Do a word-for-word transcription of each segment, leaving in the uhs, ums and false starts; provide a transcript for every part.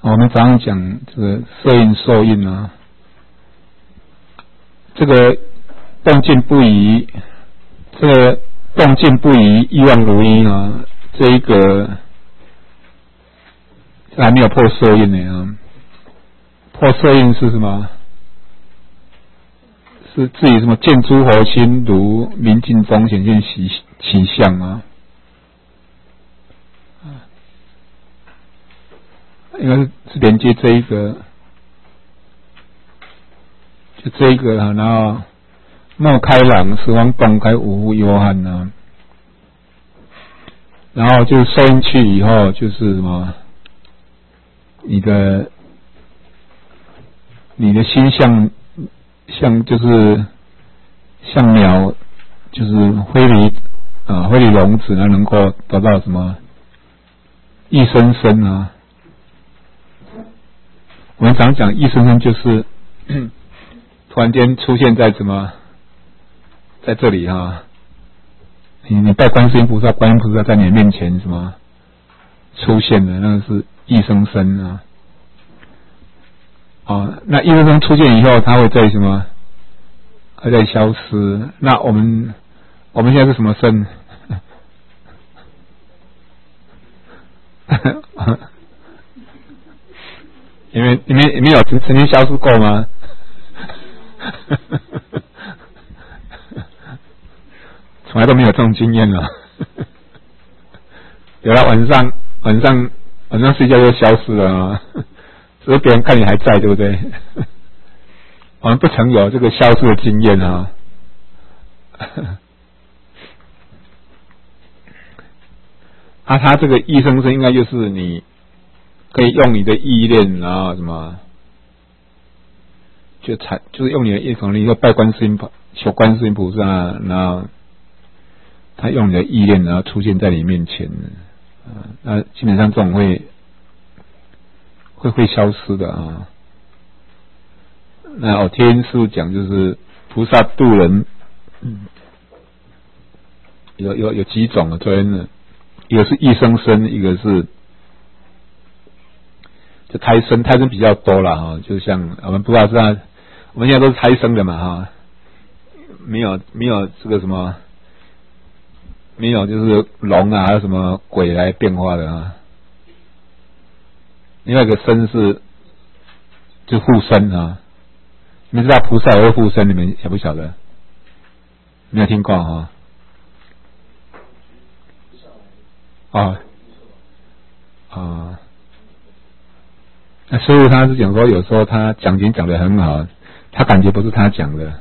我们常常讲这个色应受应啊，这个动静不移，这个动静不移，意望如一啊，这一个这还没有破色应呢啊。破色应是什么？是至于什么见诸佛心如明镜中显现其其相啊？应该是是连接这一个，就这一个啊，然后莫开朗，十方洞开，无忧憾啊。然后就收进去以后，就是什么？你的你的心像像就是像鸟，就是飞离啊，飞离笼子，那能够得到什么一生生啊？我们常讲一生生就是突然间出现在什么，在这里啊，你你拜观世音菩萨，观音菩萨在你面前什么出现的，那个是一生生啊。哦，那一生生出现以后，它会在什么？会在消失。那我们我们现在是什么生？你们你们你们有曾曾经消失过吗？从来都没有这种经验了。有了晚上晚上晚上睡觉就消失了啊，只是别人看你还在，对不对？我们不曾有这个消失的经验啊。啊，他这个一生生应该就是你可以用你的意念，然后什么，就才就是用你的意念，你说拜观世音菩求观世音菩萨，然后他用你的意念，然后出现在你面前，啊，那基本上这种会会会消失的啊。那我听师父讲，就是菩萨度人，嗯，有有有几种啊？昨天呢，一个是一生生，一个是就胎生，胎生比较多了哈。就像我们不知道是啊，我们现在都是胎生的嘛哈，没有没有这个什么，没有就是龙啊，还有什么鬼来变化的啊。另外一个生是就护身啊。你们知道菩萨也会护身，你们晓不晓得？没有听过哈？哦，啊，那师父他是讲说，有时候他讲经讲得很好，他感觉不是他讲的，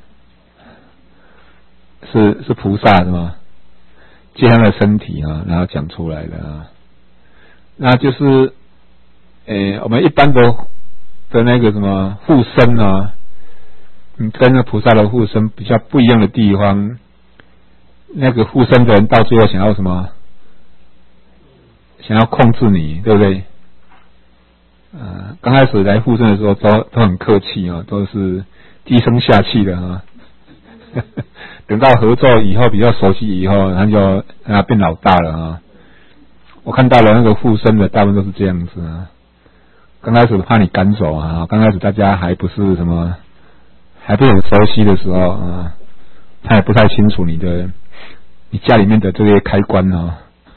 是是菩萨是吗？借他的身体啊，然后讲出来的啊。那就是，诶，我们一般的的那个什么护身啊，你跟那菩萨的护身比较不一样的地方，那个护身的人到最后想要什么？想要控制你，对不对？呃，刚开始来护身的时候都都很客气啊，都是低声下气的啊。等到合作以后比较熟悉以后，他就啊变老大了啊。我看到了那个护身的大部分都是这样子啊。刚开始怕你赶走啊，刚开始大家还不是什么，还不是很熟悉的时候啊，他也不太清楚你的你家里面的这些开关啊。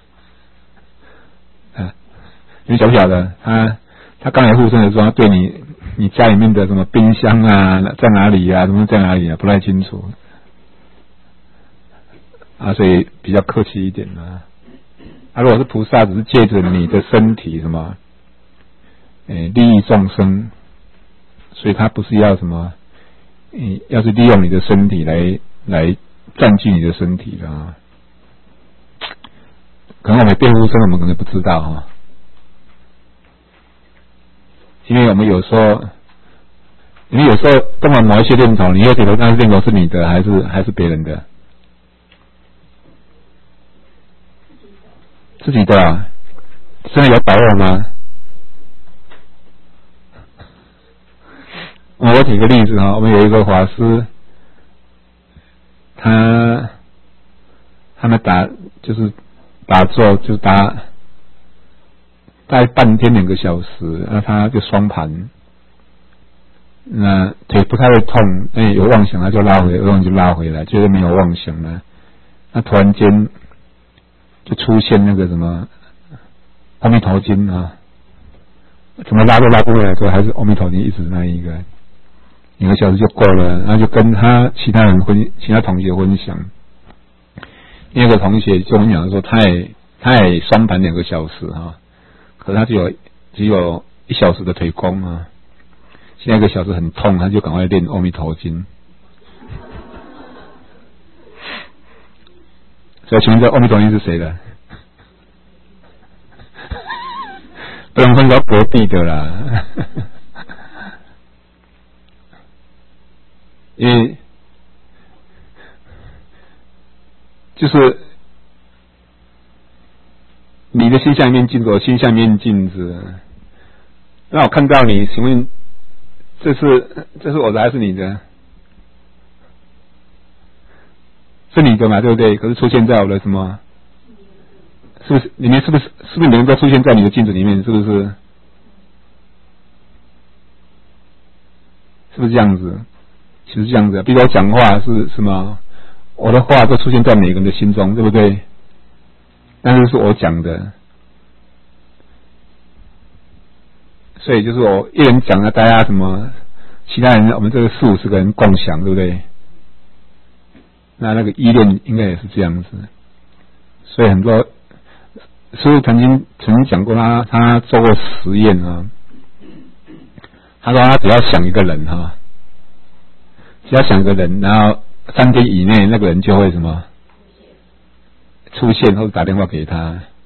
你们晓不晓得？他他刚来护身的时候，他对你你家里面的什么冰箱啊，在哪里啊，什么在哪里啊，不太清楚啊，所以比较客气一点啊。啊，如果是菩萨，只是借着你的身体什么，诶，利益众生，所以他不是要什么，诶，要是利用你的身体来来占据你的身体的啊。可能我们变护身，我们可能不知道啊。因为我们有时候，因为有时候根本某一些念头，你会觉得那念头是你的，还是还是别人的？自己的啊，真的有把握吗？我举个例子啊，我们有一个法师，他他们打就是打坐，就打大概半天两个小时，那他就双盘，那腿不太会痛，哎，有妄想他就拉回来，有妄想就拉回来，觉得没有妄想了，那突然间就出现那个什么阿弥陀经啊，怎么拉都拉不回来，所以还是阿弥陀经一直那一个两个小时就够了，然后就跟他其他人分，其他同学分享。那个同学就跟我讲说，他也他也双盘两个小时啊，可是他只有只有一小时的腿功啊，现在一个小时很痛，他就赶快练阿弥陀经。所以请问这阿弥陀经是谁的？不能分到隔壁的啦，因为就是你的心像一面镜子，我心像一面镜子。让我看到你，请问这是这是我的还是你的？是你的嘛，对不对？可是出现在我的什么？是不是里面？是不是是不是每个人都出现在你的镜子里面？是不是？是不是这样子？其实这样子，比如我讲话是什么？我的话都出现在每个人的心中，对不对？但是是我讲的，所以就是我一人讲了，大家什么，其他人我们这个四五十个人共享，对不对？那那个依恋应该也是这样子，所以很多师父曾经曾经讲过他，他做过实验啊，他说他只要想一个人哈，只要想一个人，然后三天以内那个人就会什么出现，或者打电话给他。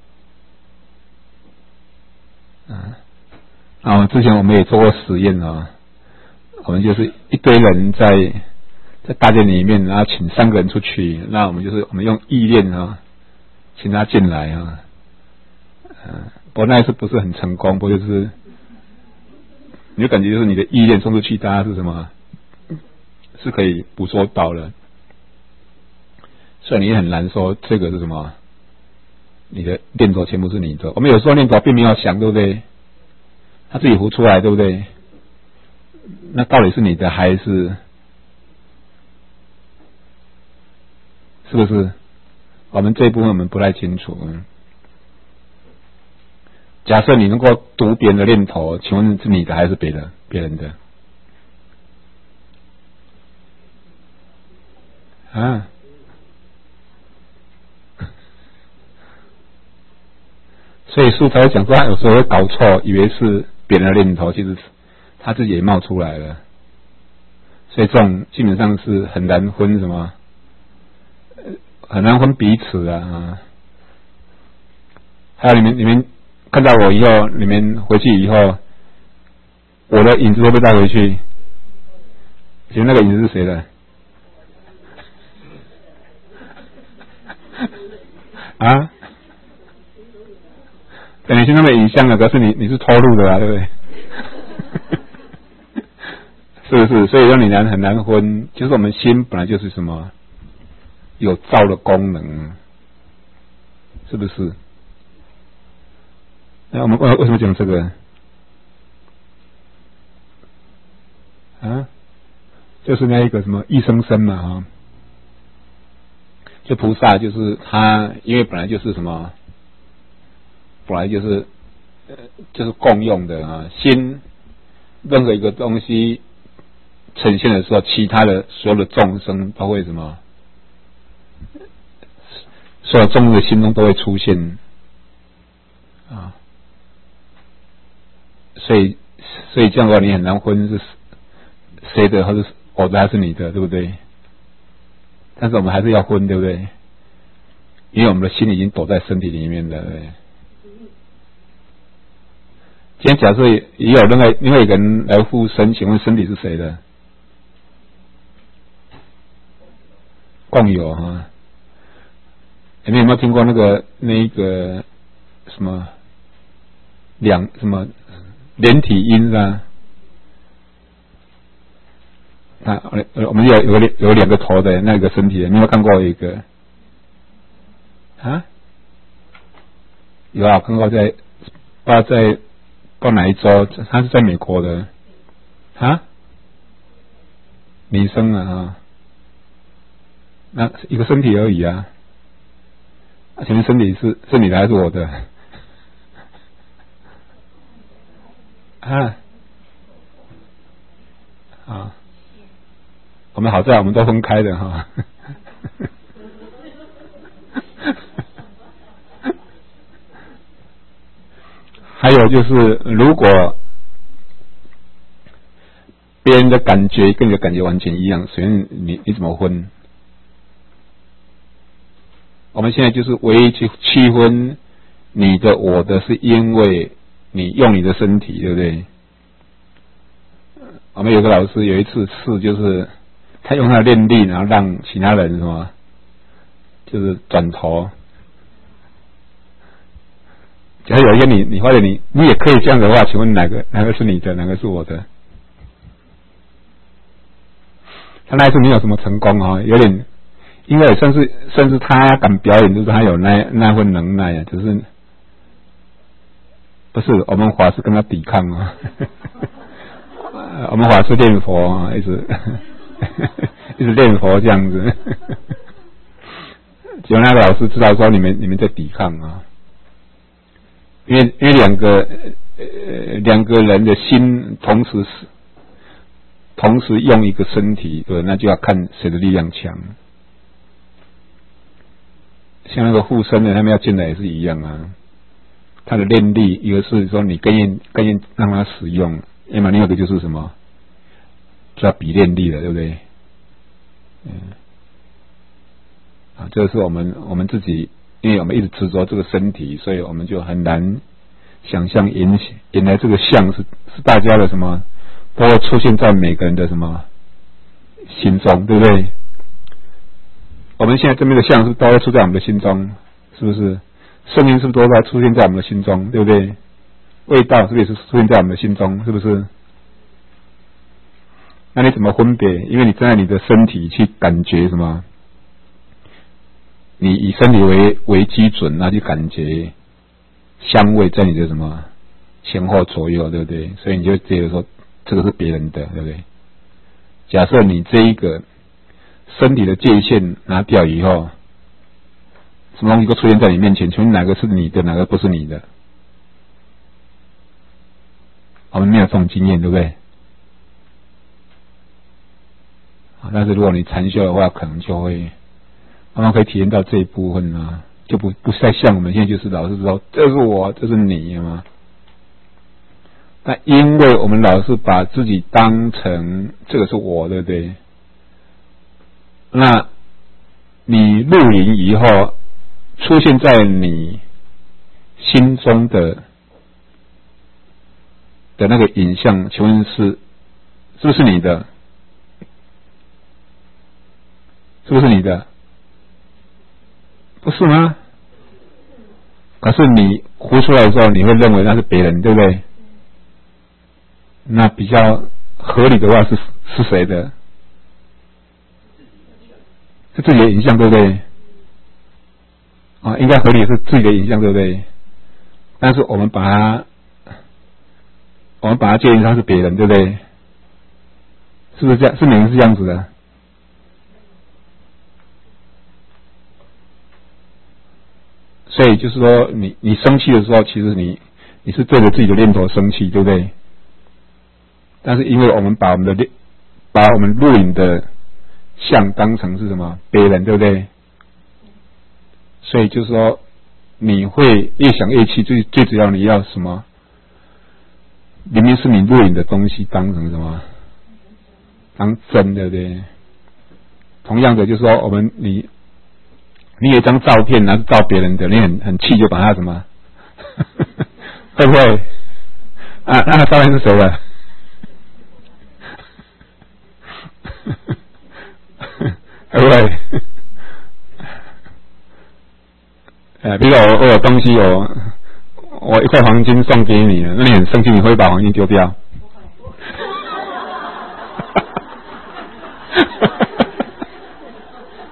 啊，然后之前我们也做过实验啊，我们就是一堆人在在大殿里面，然后请三个人出去，那我们就是我们用意念啊，请他进来啊。嗯，不过那一次不是很成功，不过就是你就感觉就是你的意念送出去，大家是什么是可以捕捉到了，所以你也很难说这个是什么，你的念头全部是你的。我们有时候念头并没有想，对不对？他自己浮出来，对不对？那到底是你的还是是不是？我们这一部分我们不太清楚。假设你能够读别人的念头，请问是你的还是别的别人的？啊？所以书才会讲说，他有时候会搞错，以为是别人的念头，其实他自己也冒出来了。所以这种基本上是很难分什么，很难分彼此啊。还有你们你们看到我以后，你们回去以后，我的影子会被带回去。请问那个影子是谁的？啊？等于是那么影像了，可是你你是偷录的啊，对不对？是不是？所以说你难很难分，就是我们心本来就是什么有造的功能，是不是？那我们为为什么讲这个？啊，就是那一个什么一生生嘛啊，就菩萨就是他，因为本来就是什么，本来就是呃就是共用的啊，心任何一个东西呈现的时候，其他的所有的众生都会什么，所有众生的心中都会出现啊。所以，所以这样的话，你很难分是谁的，或者是我的还是你的，对不对？但是我们还是要分，对不对？因为我们的心已经躲在身体里面了。对，今天假设也有另外另外一个人来附身，请问身体是谁的？共有哈。你们有没有听过那个那一个什么两什么？连体婴啊，啊，我们有有个有两个头的那个身体的，你有没有看过一个？啊？有啊，看过在不知道在不知道哪一州，他是在美国的啊，女生啊，啊那一个身体而已啊，请问身体是是你的还是我的？啊啊，我们好在我们都分开的哈。还有就是，如果别人的感觉跟你的感觉完全一样，随便你你怎么分？我们现在就是唯一去区分你的我的，是因为你用你的身体，对不对？我们有个老师有一次试，就是他用他的念力，然后让其他人什么，就是转头。假如有一天你你发现你你也可以这样的话，请问哪个哪个是你的，哪个是我的？他那一次没有什么成功啊，有点，因为算是算是他敢表演，就是他有那那份能耐啊，只是不是我们法师跟他抵抗啊，我们法师练佛啊，一直一直练佛这样子，结果那个老师知道说你们你们在抵抗啊。因为因为两个呃两个人的心同时是同时用一个身体，对，那就要看谁的力量强。像那个护身的，他们要进来也是一样啊。他的念力，一个是说你更愿更愿让他使用，要么另外一个就是什么，叫比念力了，对不对？嗯，啊，这个是我们我们自己。因为我们一直执着这个身体，所以我们就很难想象原原来这个相是是大家的什么，都会出现在每个人的什么心中，对不对？我们现在这边的相是不是都会出现在我们的心中？是不是？声音是不是都会出现在我们的心中？对不对？味道是不是也是出现在我们的心中？是不是？那你怎么分别？因为你站在你的身体去感觉什么？你以身体为为基准，那就感觉香味在你的什么前后左右，对不对？所以你就觉得说这个是别人的，对不对？假设你这一个身体的界限拿掉以后，什么东西都出现在你面前，请问哪个是你的，哪个不是你的？我们没有这种经验，对不对？但是如果你禅修的话，可能就会慢慢可以体验到这一部分啊，就不不再像我们现在就是老是知道这是我，这是你嘛。但因为我们老是把自己当成这个是我，对不对？那你入营以后出现在你心中的的那个影像，请问是是不是你的？是不是你的？不是吗？可是你呼出来的时候，你会认为那是别人，对不对？那比较合理的话是是谁的？是自己的影像，对不对？啊，应该合理是自己的影像，对不对？但是我们把它，我们把它界定上是别人，对不对？是不是这样？是每个人是这样子的？所以就是说你，你生气的时候，其实你你是对着自己的念头生气，对不对？但是因为我们把我们的把我们录影的像当成是什么别人，对不对？所以就是说，你会越想越气，最最主要你要什么？明明是你录影的东西当成什么？当真，对不对？同样的，就是说我们你。你有一张照片，然后是照别人的，你很很气，就把它什么，会不会？啊，那个照片是谁的？会不会？呃，比如说我我有东西有，我一块黄金送给你了，那你很生气，你会把黄金丢掉？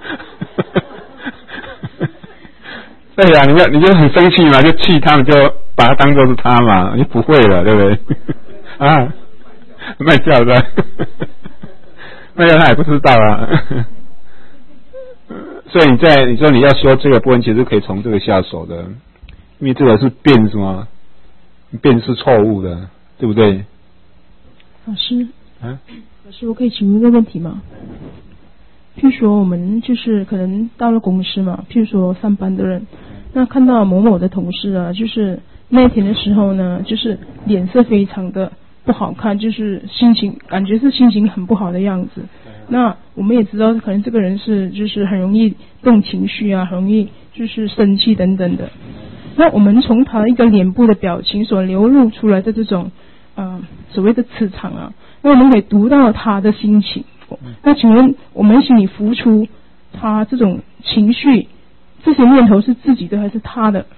对呀、啊，你就你就很生气嘛，就气他们就把它当做是他嘛，你不会了，对不对？啊，卖掉的，卖掉他也不知道啊。所以你在你说你要修这个部分，其实可以从这个下手的，因为这个是辨什么，辨是错误的，对不对？ 老师， 啊， 老师，我可以请问一个问题吗？譬如说，我们就是可能到了公司嘛，譬如说上班的人，那看到某某的同事啊，就是那一天的时候呢，就是脸色非常的不好看，就是心情感觉是心情很不好的样子。那我们也知道，可能这个人是就是很容易动情绪啊，很容易就是生气等等的。那我们从他一个脸部的表情所流露出来的这种呃所谓的磁场啊，那我们可以读到他的心情。那请问我们心里浮出他这种情绪，这些念头是自己的还是他的？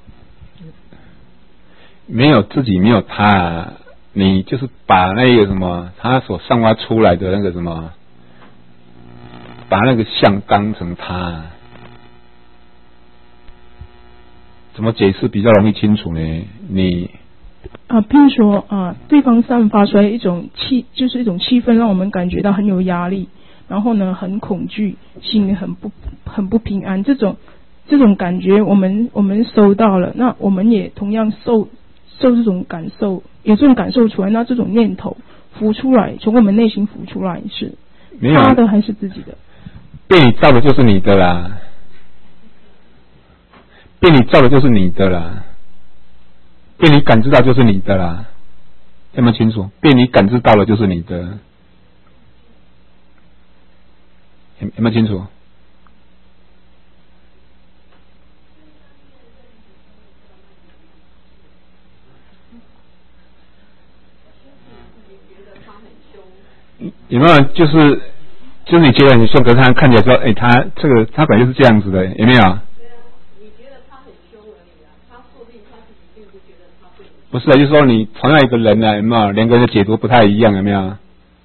没有自己，没有他，你就是把那个什么他所散发出来的那个什么，把那个像当成他，怎么解释比较容易清楚呢？你啊，譬如说啊，对方散发出来一种气，就是一种气氛，让我们感觉到很有压力，然后呢，很恐惧，心里很不很不平安，这种这种感觉，我们我们收到了，那我们也同样受受这种感受，有这种感受出来，那这种念头浮出来，从我们内心浮出来，是他的还是自己的？ 被你造的就是你的啦，被你造的就是你的啦。被你感知到就是你的啦，有没有清楚？被你感知到了就是你的，有有没有清楚？有没有就是就是你觉得很凶，可是他看起来说，哎、欸，他这个他本来就是这样子的，有没有？不是啊，就是说你同样一个人呢、啊，有没有两个人的解读不太一样，有没有？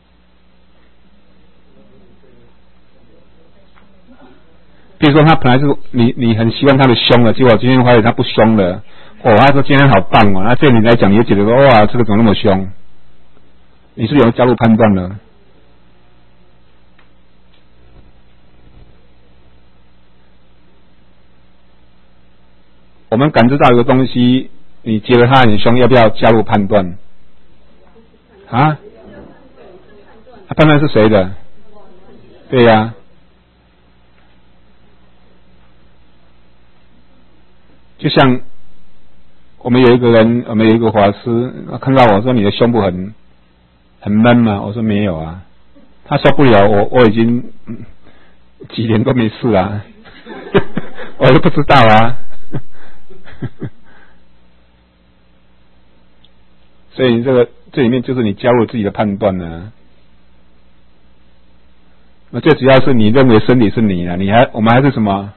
比如说他本来是你你很希望他的凶了，结果今天发现他不凶了，哦，他说今天好棒哦，那对你来讲你就觉得说哇，这个怎么那么凶？你是有加入判断了。我们感知到一个东西。你觉得他很凶，要不要加入判断？啊？他判断是谁的？对呀、啊。就像我们有一个人，我们有一个法师，看到我说你的胸部很很闷嘛，我说没有啊。他受不了，我我已经、嗯、几年都没事啊，我都不知道啊。所以这个这里面就是你加入自己的判断呢。那最主要是你认为身体是你啊，你还我们还是什么？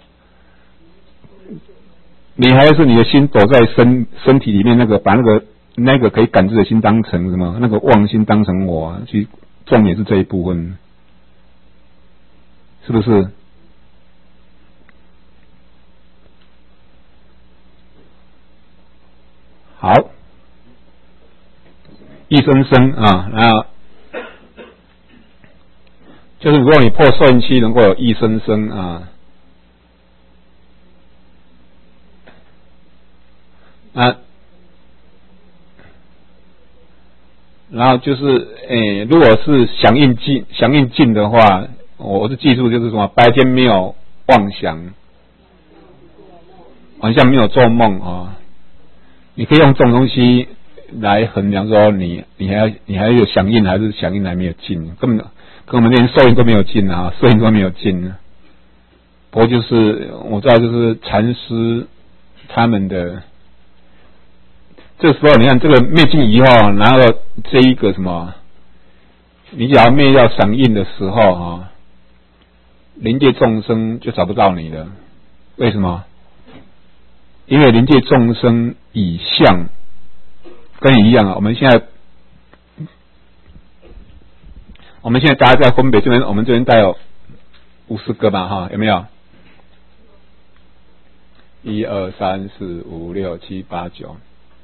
你还是你的心躲在身身体里面那个，把那个那个可以感知的心当成什么？那个妄心当成我啊，其实重点是这一部分，是不是？好。一生生啊，然后就是如果你破受孕期能够有一生生啊，啊，然后就是诶，如果是响应尽响应尽的话，我是记住就是什么，白天没有妄想，晚上没有做梦啊，你可以用这种东西。来衡量说你你还要你还有响应还是响应还没有进，根本跟我们连受应都没有进啊，受应都没有进啊。不过就是我知道就是禅师他们的，这时候你看这个灭尽以后，然后这一个什么，你只要灭掉响应的时候啊，灵界众生就找不到你了。为什么？因为灵界众生以相。跟你一样啊，我们现在，我们现在大家在分别这边，我们这边带有五十个吧，哈，有没有？一二三四五六七八九，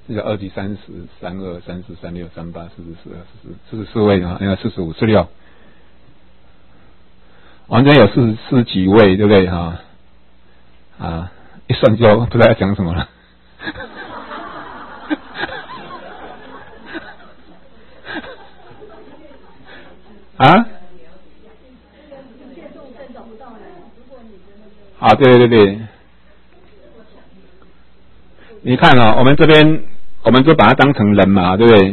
那个二级三十、三二、三四、三六、三八、四十四、四十四十四位啊，那个四十五、四十六，我们这边有四十四几位，对不对哈？啊，一算就不知道要讲什么了。啊？啊，对对对对，你看哦，我们这边我们就把它当成人嘛，对不对？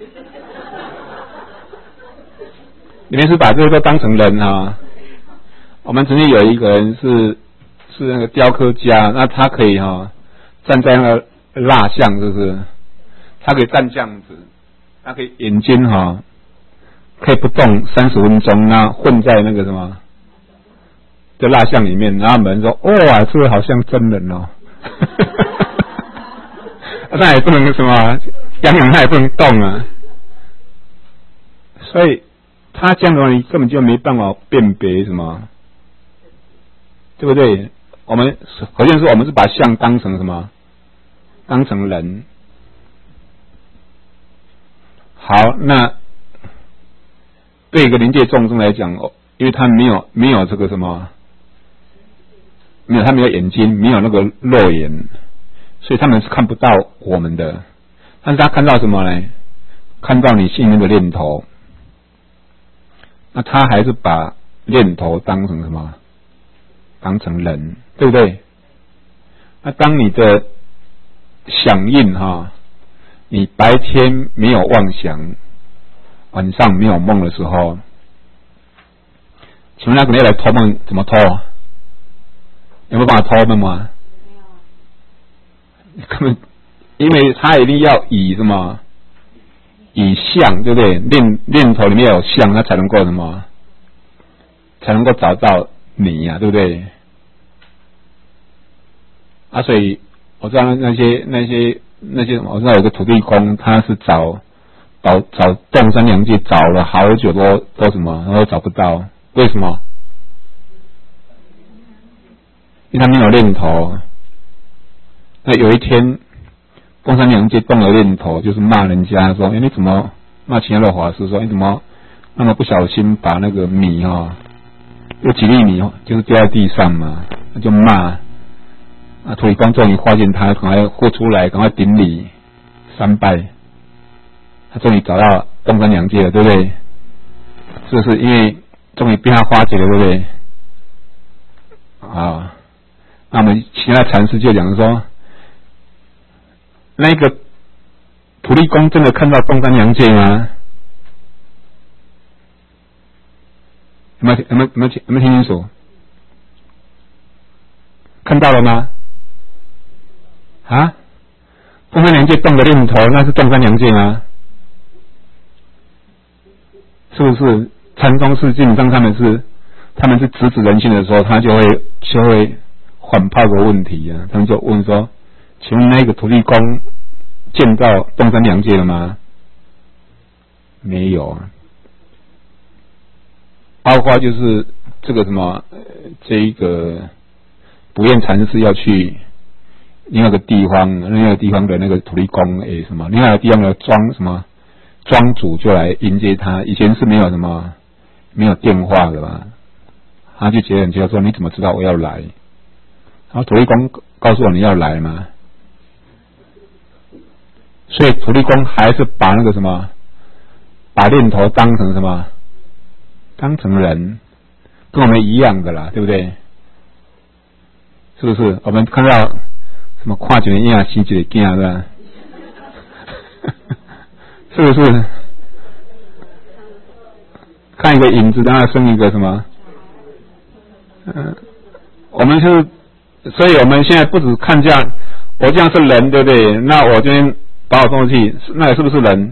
你们是把这个都当成人啊？我们曾经有一个人是是那个雕刻家，那他可以哈、哦、站在那个蜡像，是不是？他可以站这样子，他可以眼睛哈、哦、可以不动三十分钟，那混在那个什么？在蜡像里面，然后有人说：“哇，这个好像真人哦。”那也不能什么，痒痒他也不能动啊。所以他这样的话，你根本就没办法辨别什么，对不对？我们首先说，我们是把像当成什么？当成人。好，那对一个临界众生来讲，因为他没有没有这个什么。没有，他没有眼睛，没有那个肉眼，所以他们是看不到我们的。但是他看到什么呢？看到你心里面的念头。那他还是把念头当成什么？当成人，对不对？那当你的响应哈，你白天没有妄想，晚上没有梦的时候，请问那个人来偷梦怎么偷啊？有没有办法偷梦吗？没有，根本，因为他一定要以什么，以相，对不对？念念头里面有相，他才能够什么，才能够找到你呀、啊，对不对？啊，所以我知道那些那些那些，我知道有个土地公，他是找找找洞山良界找了好久都都什么，都找不到，为什么？因为他没有念头。那有一天，东山良界动了念头，就是骂人家说：“哎，你怎么骂其他的法师说你怎么那么不小心把那个米哈、哦，有几粒米就是掉在地上嘛？”他就骂。啊，土地公终于发现他，赶快豁出来，赶快顶礼三拜。他终于找到东山良界了，对不对？是不是因为终于被他化解了，对不对？啊。那我们其他禅师就讲说，那个土地公真的看到东山良界吗？有没有有没有有没有有没有听清楚？看到了吗？啊，东山良界动的念头，那是东山良界吗？是不是？禅宗是基本上他们是他们是直指人心的时候，他就会就会。反抛个问题啊，他们就问说：“请问那个土地公见到东山良界了吗？”没有啊。包括就是这个什么，呃、这一个不厌禅师要去另外一个地方，另外一个地方的那个土地公诶什么，另外一个地方的庄什么庄主就来迎接他。以前是没有什么没有电话的吧，他就觉得很奇怪说：“你怎么知道我要来？”然后土地公告诉我你要来吗？所以土地公还是把那个什么，把念头当成什么，当成人，跟我们一样的啦，对不对？是不是？我们看到什么看一个影生一个囝是吧？是不是？看一个影子，让它生一个什么？嗯、呃，我们是。所以我们现在不只看这样，我这样是人，对不对？那我今天把我送去，那是不是人？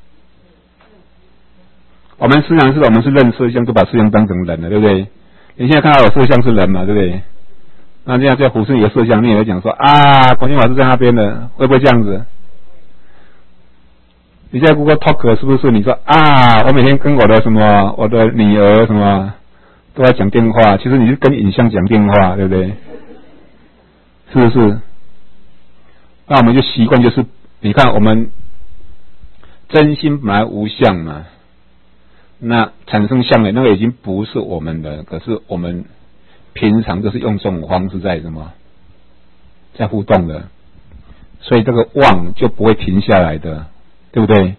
我们实际上是我们是认色相，就把色相当成人了，对不对？你现在看到有色相是人嘛，对不对？那这样在胡适有色相，你也会讲说啊，广清法师在那边的，会不会这样子？你在 Google Talk 是不是？你说啊，我每天跟我的什么，我的女儿什么都在讲电话，其实你是跟影像讲电话，对不对？是不是？那我们就习惯就是你看我们真心本来无相嘛，那产生相的那个已经不是我们的，可是我们平常就是用这种方式在什么，在互动的，所以这个妄就不会停下来的，对不对？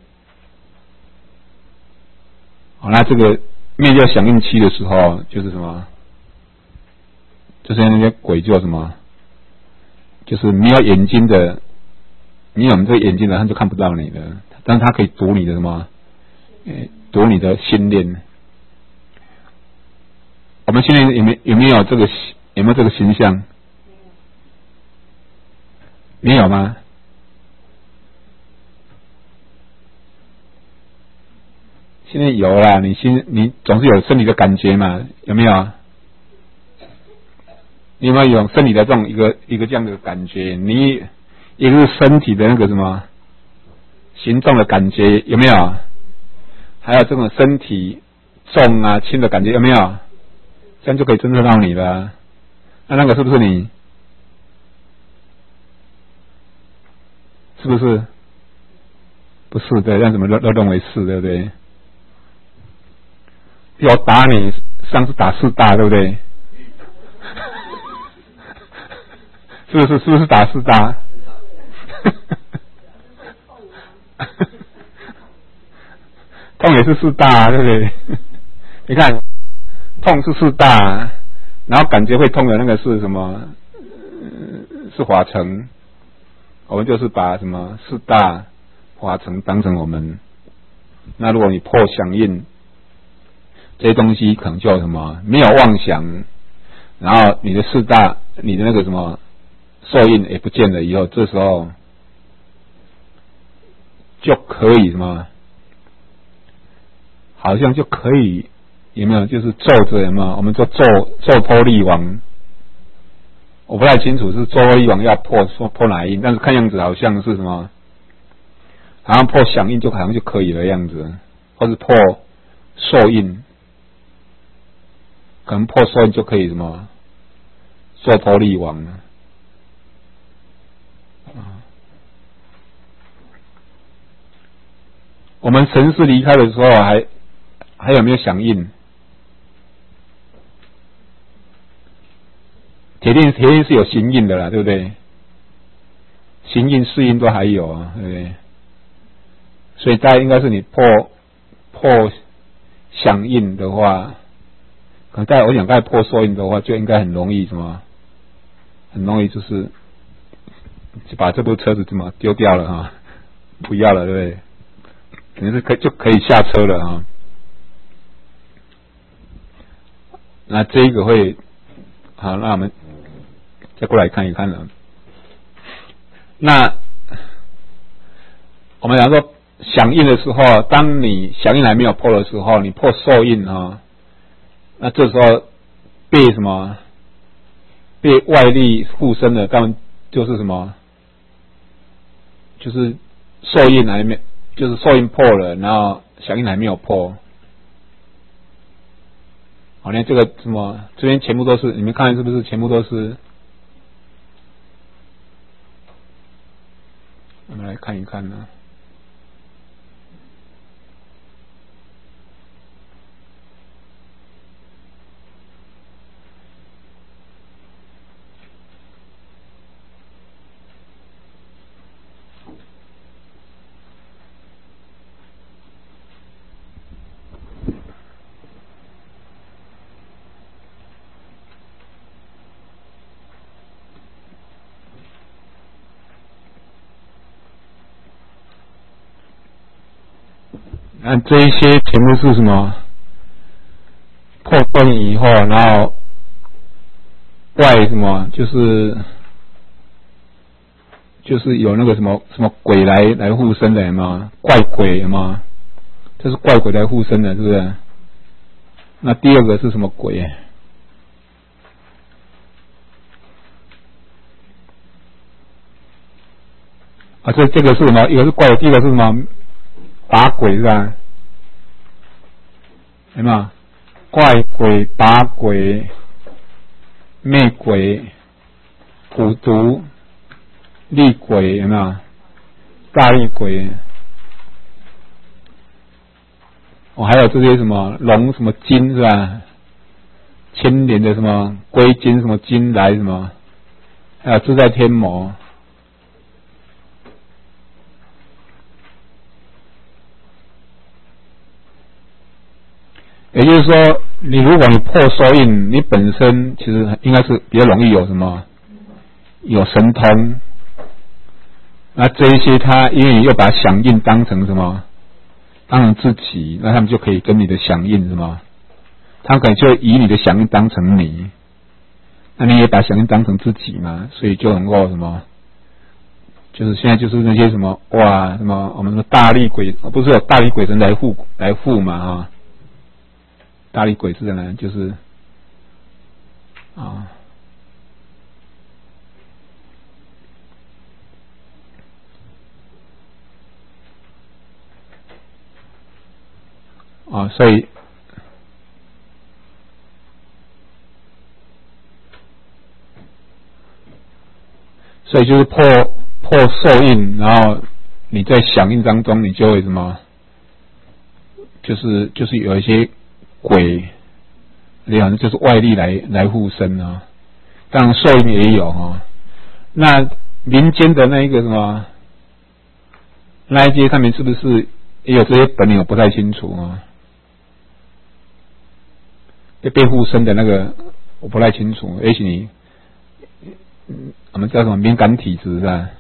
好，那这个灭掉响应期的时候，就是什么？就是那些鬼叫什么？就是没有眼睛的，你有这个眼睛的，他就看不到你的，但是他可以读你的什么？诶，读你的心念。我们心念有没有没有这个有没有这个形象？没有吗？现在有啦，你心你总是有生理的感觉嘛，有没有？你有没有有生理的这种一个一个这样的感觉？你一个是身体的那个什么行动的感觉，有没有？还有这种身体重啊轻的感觉，有没有？这样就可以侦测到你了。那那个是不是你？是不是？不是的，让什么都都认为是，对不对？我打你，上次打四大，对不对？是不是？是不是打四大？痛也是四大，对不对？你看，痛是四大，然后感觉会痛的那个是什么？是华城。我们就是把什么四大华城当成我们。那如果你破响应，这些东西可能叫什么？没有妄想，然后你的四大，你的那个什么受印也不见了，以后这时候就可以什么？好像就可以有没有？就是咒着有没有？我们说咒咒破力王，我不太清楚是咒破力王要破说破哪一印，但是看样子好像是什么？好像破响应就好像就可以的样子，或是破受印。可能破受印就可以什么做破力王了。我们神识离开的时候还还有没有响应？铁定铁定是有行印的啦，对不对？行印四印都还有啊，对不对？所以大概应该是你破破响应的话，可能在我想在破受印的话，就应该很容易什么，很容易就是就把这部车子怎么丢掉了哈，不要了，对不对？肯定是可以就可以下车了啊。那这一个会好，那我们再过来看一看了。那我们讲说响应的时候，当你响应还没有破的时候，你破受印啊，那这时候被什么被外力附身的，当然就是什么，就是受印还没，就是受印破了，然后响应还没有破。好，连这个什么这边全部都是，你们看是不是全部都是？我们来看一看呢。那这一些全部是什么？破断以后，然后外什么？就是就是有那个什么什么鬼来来附身的嘛，怪鬼嘛，这是怪鬼来附身的，是不是？那第二个是什么鬼？啊，这这个是什么？一个是怪，第一个是什么？把鬼是吧？有没有？怪鬼、把鬼、魅鬼、蛊毒、厉鬼，有没有？ 大力鬼，哦，还有这些什么龙什么金是吧？千年的什么龟金什么金来什么，还有自在天魔。也就是说，你如果你破收印，你本身其实应该是比较容易有什么，有神通。那这一些他因为你又把响应当成什么，当成自己，那他们就可以跟你的响应什么，他们可能就以你的响应当成你，那你也把响应当成自己嘛，所以就能够什么，就是现在就是那些什么哇什么我们的大力鬼，不是有大力鬼神来护来护嘛啊。大力鬼是的呢，就是啊，啊，所以所以就是破破受印，然后你在响应当中，你就会什么，就是就是有一些。鬼，这样就是外力来来护身啊，当然受印也有啊。那民间的那一个什么，那一些上面是不是也有这些本领？我不太清楚啊。被护身的那个我不太清楚，也许你我们叫什么敏感体质是吧？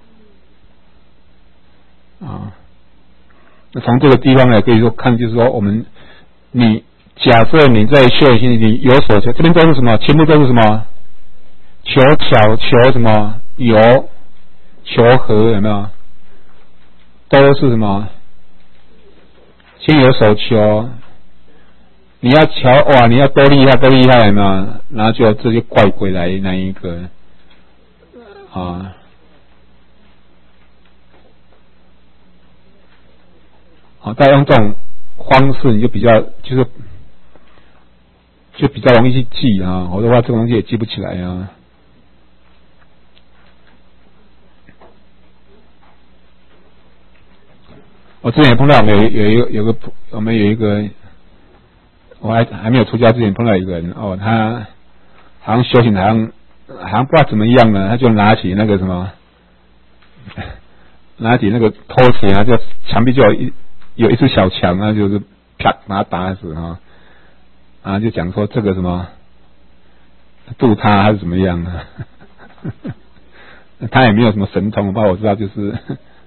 啊，那从这个地方来可以说看，就是说我们你。假设你在修行里有所求，这边都是什么？全部都是什么？求巧，求什么？有，求和，有没有？都是什么？先有所求，你要求哇，你要多厉害，多厉害嘛？然后就这些怪鬼来那一个啊。好，大家用这种方式，你就比较就是。就比较容易去记啊，我的话这个东西也记不起来啊。我之前也碰到我们有有一个有个我们有一个，我还还没有出家之前碰到一个人哦，他好像修行好像好像不知道怎么样呢，他就拿起那个什么，拿起那个拖鞋啊，就墙壁就有一有一只小强啊，就是啪把他打死啊。啊，就讲说这个什么渡他还是怎么样啊？他也没有什么神通，不过我知道就是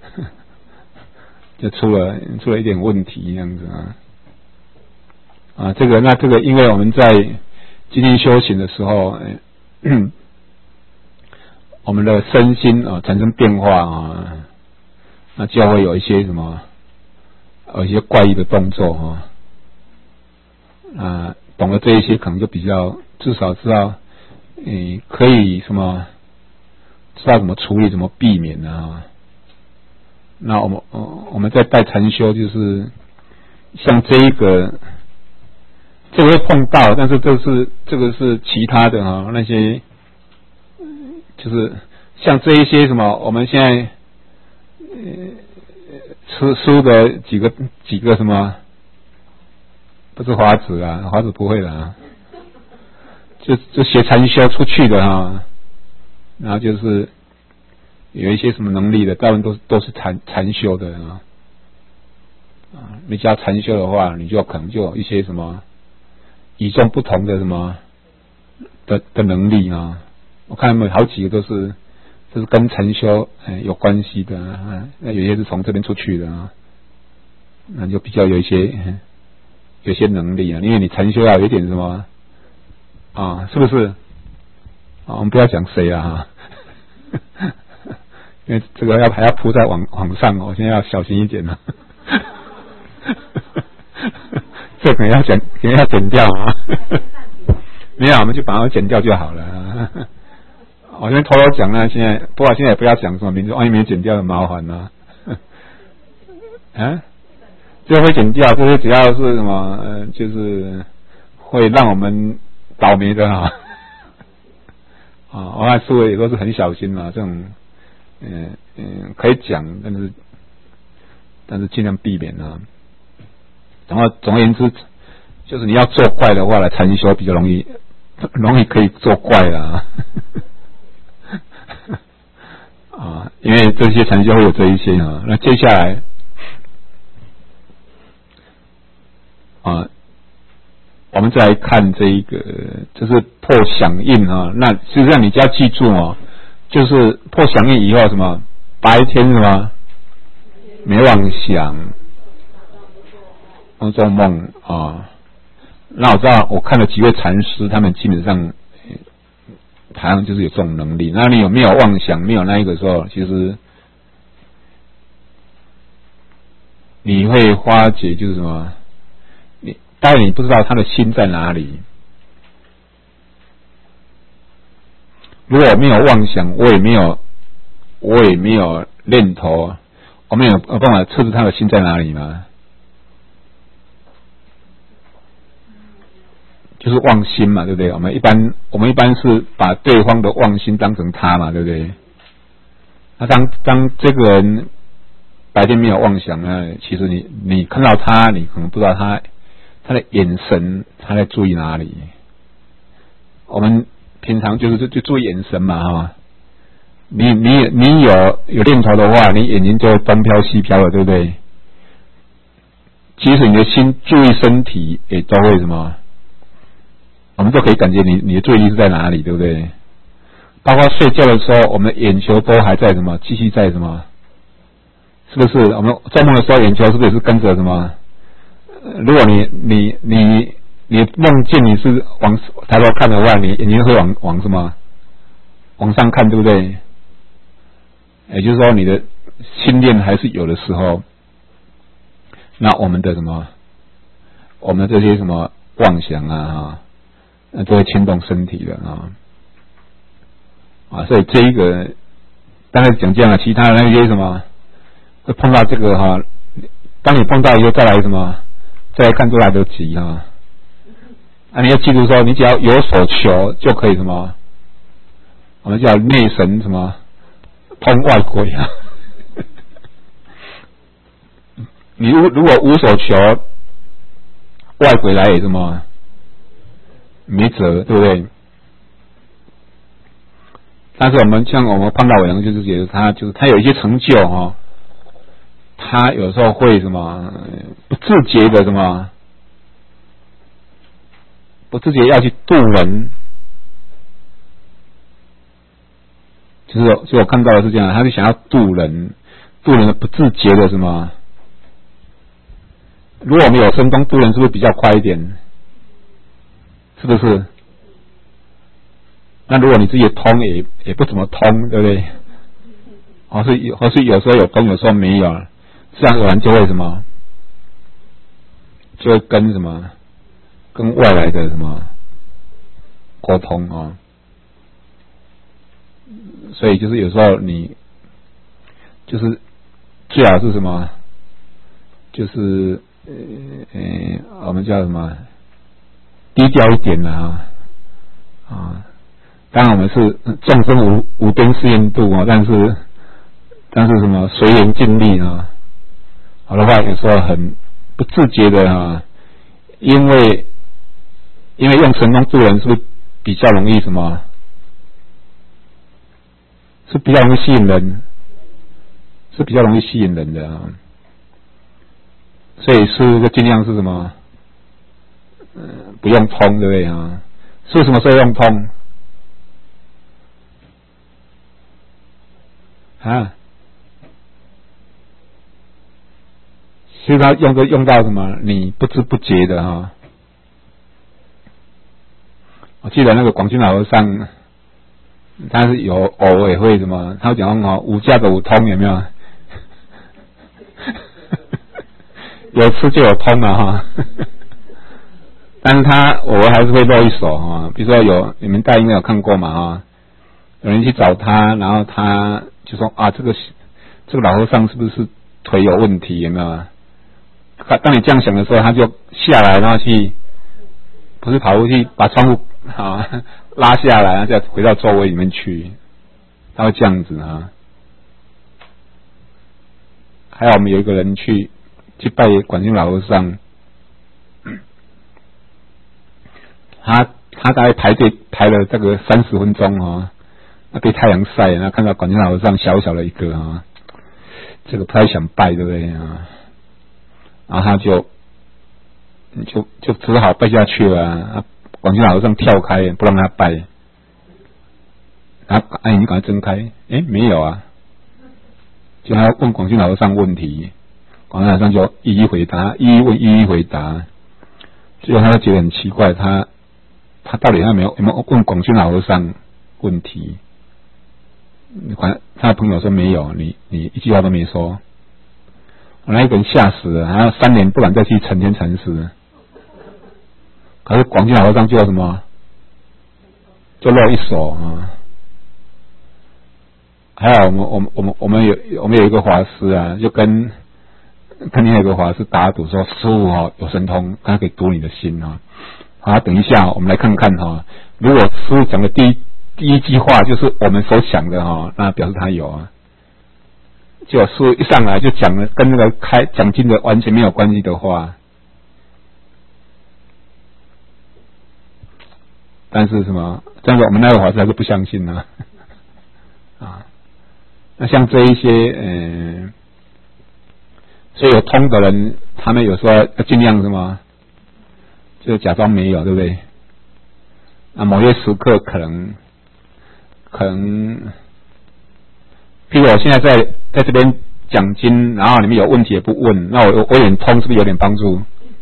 就出了出了一点问题这样子啊。啊，这个那这个，因为我们在今天修行的时候，我们的身心啊产生变化啊，那就会有一些什么，有一些怪异的动作啊。啊，懂了这一些，可能就比较至少知道，诶，可以什么，知道怎么处理，怎么避免啊。那我们我们在带禅修，就是像这一个，这个会碰到，但是这是这个是其他的啊，那些就是像这一些什么，我们现在呃吃书的几个几个什么。不是华子啊，华子不会的啊，就就学禅修出去的啊，然后就是有一些什么能力的，大部分都是都是禅禅修的啊。啊，你只要禅修的话，你就可能就有一些什么与众不同的什么的的能力啊。我看他们好几个都是都是跟禅修哎有关系的啊，那有些是从这边出去的啊，那就比较有一些。有些能力啊，因为你禅修要有一点什么啊，是不是？啊，我们不要讲谁啊，因为这个要还要铺在网网上，我现在要小心一点了。这可能要剪，可能要剪掉啊。没有，我们就把它剪掉就好了。我先偷偷讲了，现在不过现在也不要讲什么名字，万一没剪掉很麻烦呢。啊？就会剪掉，这些只要是什么，呃，就是会让我们倒霉的哈。啊，我看思维也都是很小心嘛，这种嗯嗯，可以讲，但是但是尽量避免啊。然后总而言之，就是你要做怪的话，来禅修比较容易，容易可以做怪啦。啊，因为这些禅修会有这一些啊。那接下来啊，我们再来看这一个，就是破响应啊。那实际上你就要记住哦，就是破响应以后什么，白天什么没妄想，做梦啊。那我知道，我看了几位禅师，他们基本上好像就是有这种能力。那你有没有妄想？没有那一个时候，其实你会发觉就是什么？你当然你不知道他的心在哪里。如果没有妄想，我也没有，我也没有念头，我没有有办法测试他的心在哪里吗？就是妄心嘛，对不对？我们一般我们一般是把对方的妄心当成他嘛，对不对？那当当这个人白天没有妄想呢，其实你你看到他，你可能不知道他他的眼神他在注意哪里。我们平常就是就就注意眼神嘛，哈。你你你有有念头的话，你眼睛就东飘西飘了，对不对？即使你的心注意身体，也都会什么？我们都可以感觉你你的注意力是在哪里，对不对？包括睡觉的时候，我们的眼球都还在什么？继续在什么？是不是？我们做梦的时候，眼球是不是也是跟着什么？如果你你你你梦见你是往抬头看的话，你眼睛会往往什么？往上看，对不对？也就是说，你的心念还是有的时候，那我们的什么？我们的这些什么妄想啊，那都会牵动身体的啊。啊，所以这一个大概讲这样的，其他的那些什么会碰到这个哈，当你碰到以后再来什么，再来看都来得及哈。啊，你要记住说，你只要有所求就可以什么，我们叫内神什么通外鬼啊。你如如果无所求，外鬼来也什么没辙，对不对？但是我们像我们碰到伟人，就是觉得他就是他有一些成就哈、哦，他有时候会什么不自觉的什么不自觉要去度人，就是就我看到的是这样，他是想要度人，度人的不自觉的什么？如果我们有神通度人，是不是比较快一点？是不是？那如果你自己通也也不怎么通，对不对？或是或是有时候有通，有时候没有，自然而然就会什么，就会跟什么，跟外来的什么沟通啊、哦。所以就是有时候你就是最好是什么，就是呃呃我们叫什么低调一点啊啊。当然我们是众生无无边誓愿度啊，但是但是什么随缘尽力啊，好的话有时候很不自觉的啊，因为因为用神通度人是不是比较容易什么？是比较容易吸引人，是比较容易吸引人的啊，所以是尽量是什么？嗯、呃，不用通，对不对啊？是什么时候用通？啊，其实他用都用到什么？你不知不觉的哈、啊。我记得那个广军老和尚，他是有偶尔会什么？他讲哦，五价的五通有没有？有吃就有通了哈。但是他偶尔还是会露一手哈，比如说有你们大家应该有看过嘛哈，有人去找他，然后他就说啊，这个这个老和尚是不是腿有问题？有没有？当你这样想的时候，他就下来，然后去不是跑过去把窗户啊拉下来，然后再回到座位里面去，他会这样子啊。 还有我们有一个人去去拜观世音老和尚，他他大概排队排了这个三十分钟哦，那被太阳晒，那看到观世音老和尚小小的一个啊，这个不太想拜，对不对啊？然后他就就就只好拜下去了啊，观世音老和尚跳开，不让他拜，然后哎，你赶快睁开，哎，没有啊。就他问广信老和尚问题，广信老和尚就一一回答，一一问一一回答，最后他就觉得很奇怪，他他到底有没有有没有问广信老和尚问题？他的朋友说没有，你你一句话都没说，我那一个人吓死了，然后三年不敢再去成天禅师。可是广信老和尚就什么，就露一手啊。还有我们我们我们我们有我们有一个法师啊，就跟跟另外一个法师打赌说，师父哦有神通，他可以读你的心啊。好，等一下我们来看看哈，如果师父讲的第一第一句话就是我们所想的哈，那表示他有啊。结果师父一上来就讲了跟那个开讲经的完全没有关系的话，但是什么？但是我们那个法师还是不相信呢啊。啊那像这一些，呃，所以有通的人，他们有时候要尽量什么，就假装没有，对不对？啊，某些时刻可能，可能，譬如我现在在在这边讲经，然后你们有问题也不问，那我我有点通，是不是有点帮助？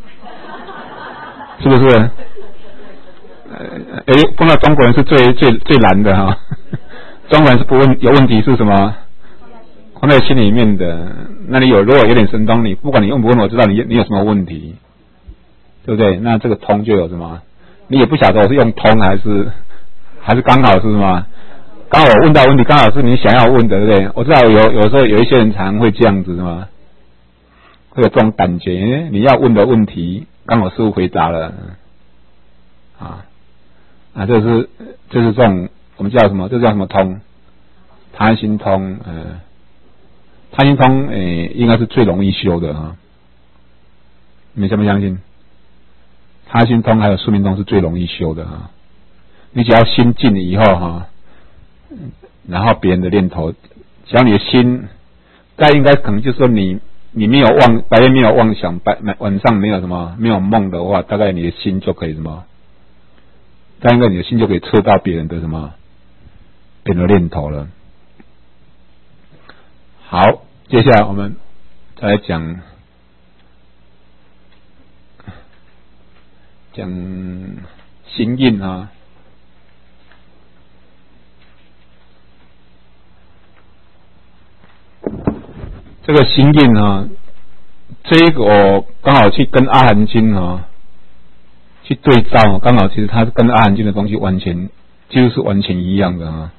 是不是？呃，诶，碰到中国人是最最最难的哈，中国人是不问，有问题是什么？放在心里面的，那你有如果有点神通，你不管你问不问，我知道你你有什么问题，对不对？那这个通就有什么？你也不晓得我是用通还是还是刚好是什么？刚好我问到问题，刚好是你想要问的，对不对？我知道有有时候有一些人常会这样子，是吗？会有这种感觉，你要问的问题刚好师父回答了，啊啊，这是这是这种我们叫什么？这叫什么通？他心通，呃。他心通，诶、欸，应该是最容易修的啊！你们相不相信？他心通还有宿命通是最容易修的啊！你只要心静了以后哈，然后别人的念头，只要你的心，大概应该可能就是说你你没有妄，白天没有妄想，白晚上没有什么没有梦的话，大概你的心就可以什么？大概你的心就可以测到别人的什么别人的念头了。好，接下来我们再来讲讲心印啊。这个心印啊，这个我刚好去跟阿含经啊去对照，刚好其实它是跟阿含经的东西完全几乎是完全一样的啊。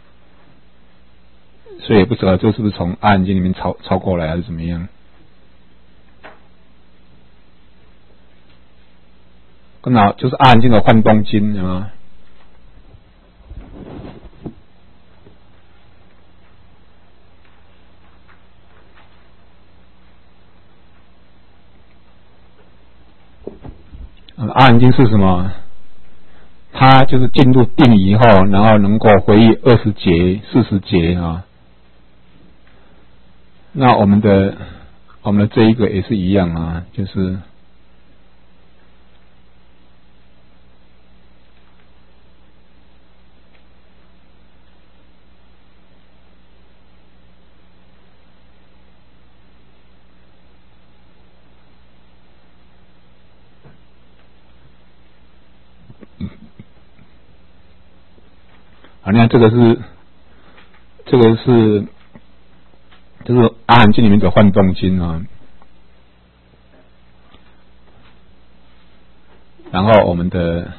所以也不知道这是不是从阿含经里面抄抄过来还是怎么样。刚好就是阿含经的幻动经啊。阿含经是什么？它就是进入定以后，然后能够回忆二十节、四十节啊。那我们的我们的这一个也是一样啊，就是好，你看这个是这个是就是阿含经里面的幻动经啊。然后我们的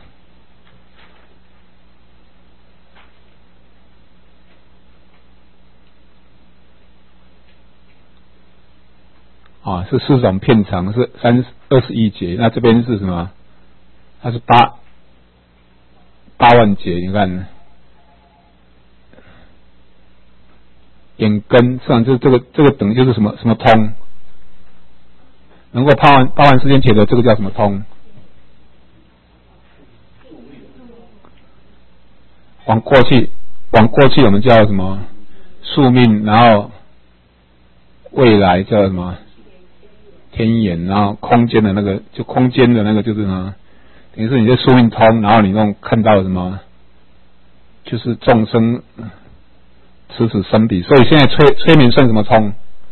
啊是四种片长，是三二十一节。那这边是什么？它是八八万节，你看。 眼根，实际上就这个这个等于就是什么什么通，能够包含包含世间解的这个叫什么通？往过去，往过去我们叫什么宿命，然后未来叫什么天眼，然后空间的那个就空间的那个就是呢，等于是你的宿命通，然后你那种看到什么，就是众生此此生彼，所以现在催催眠算什么通？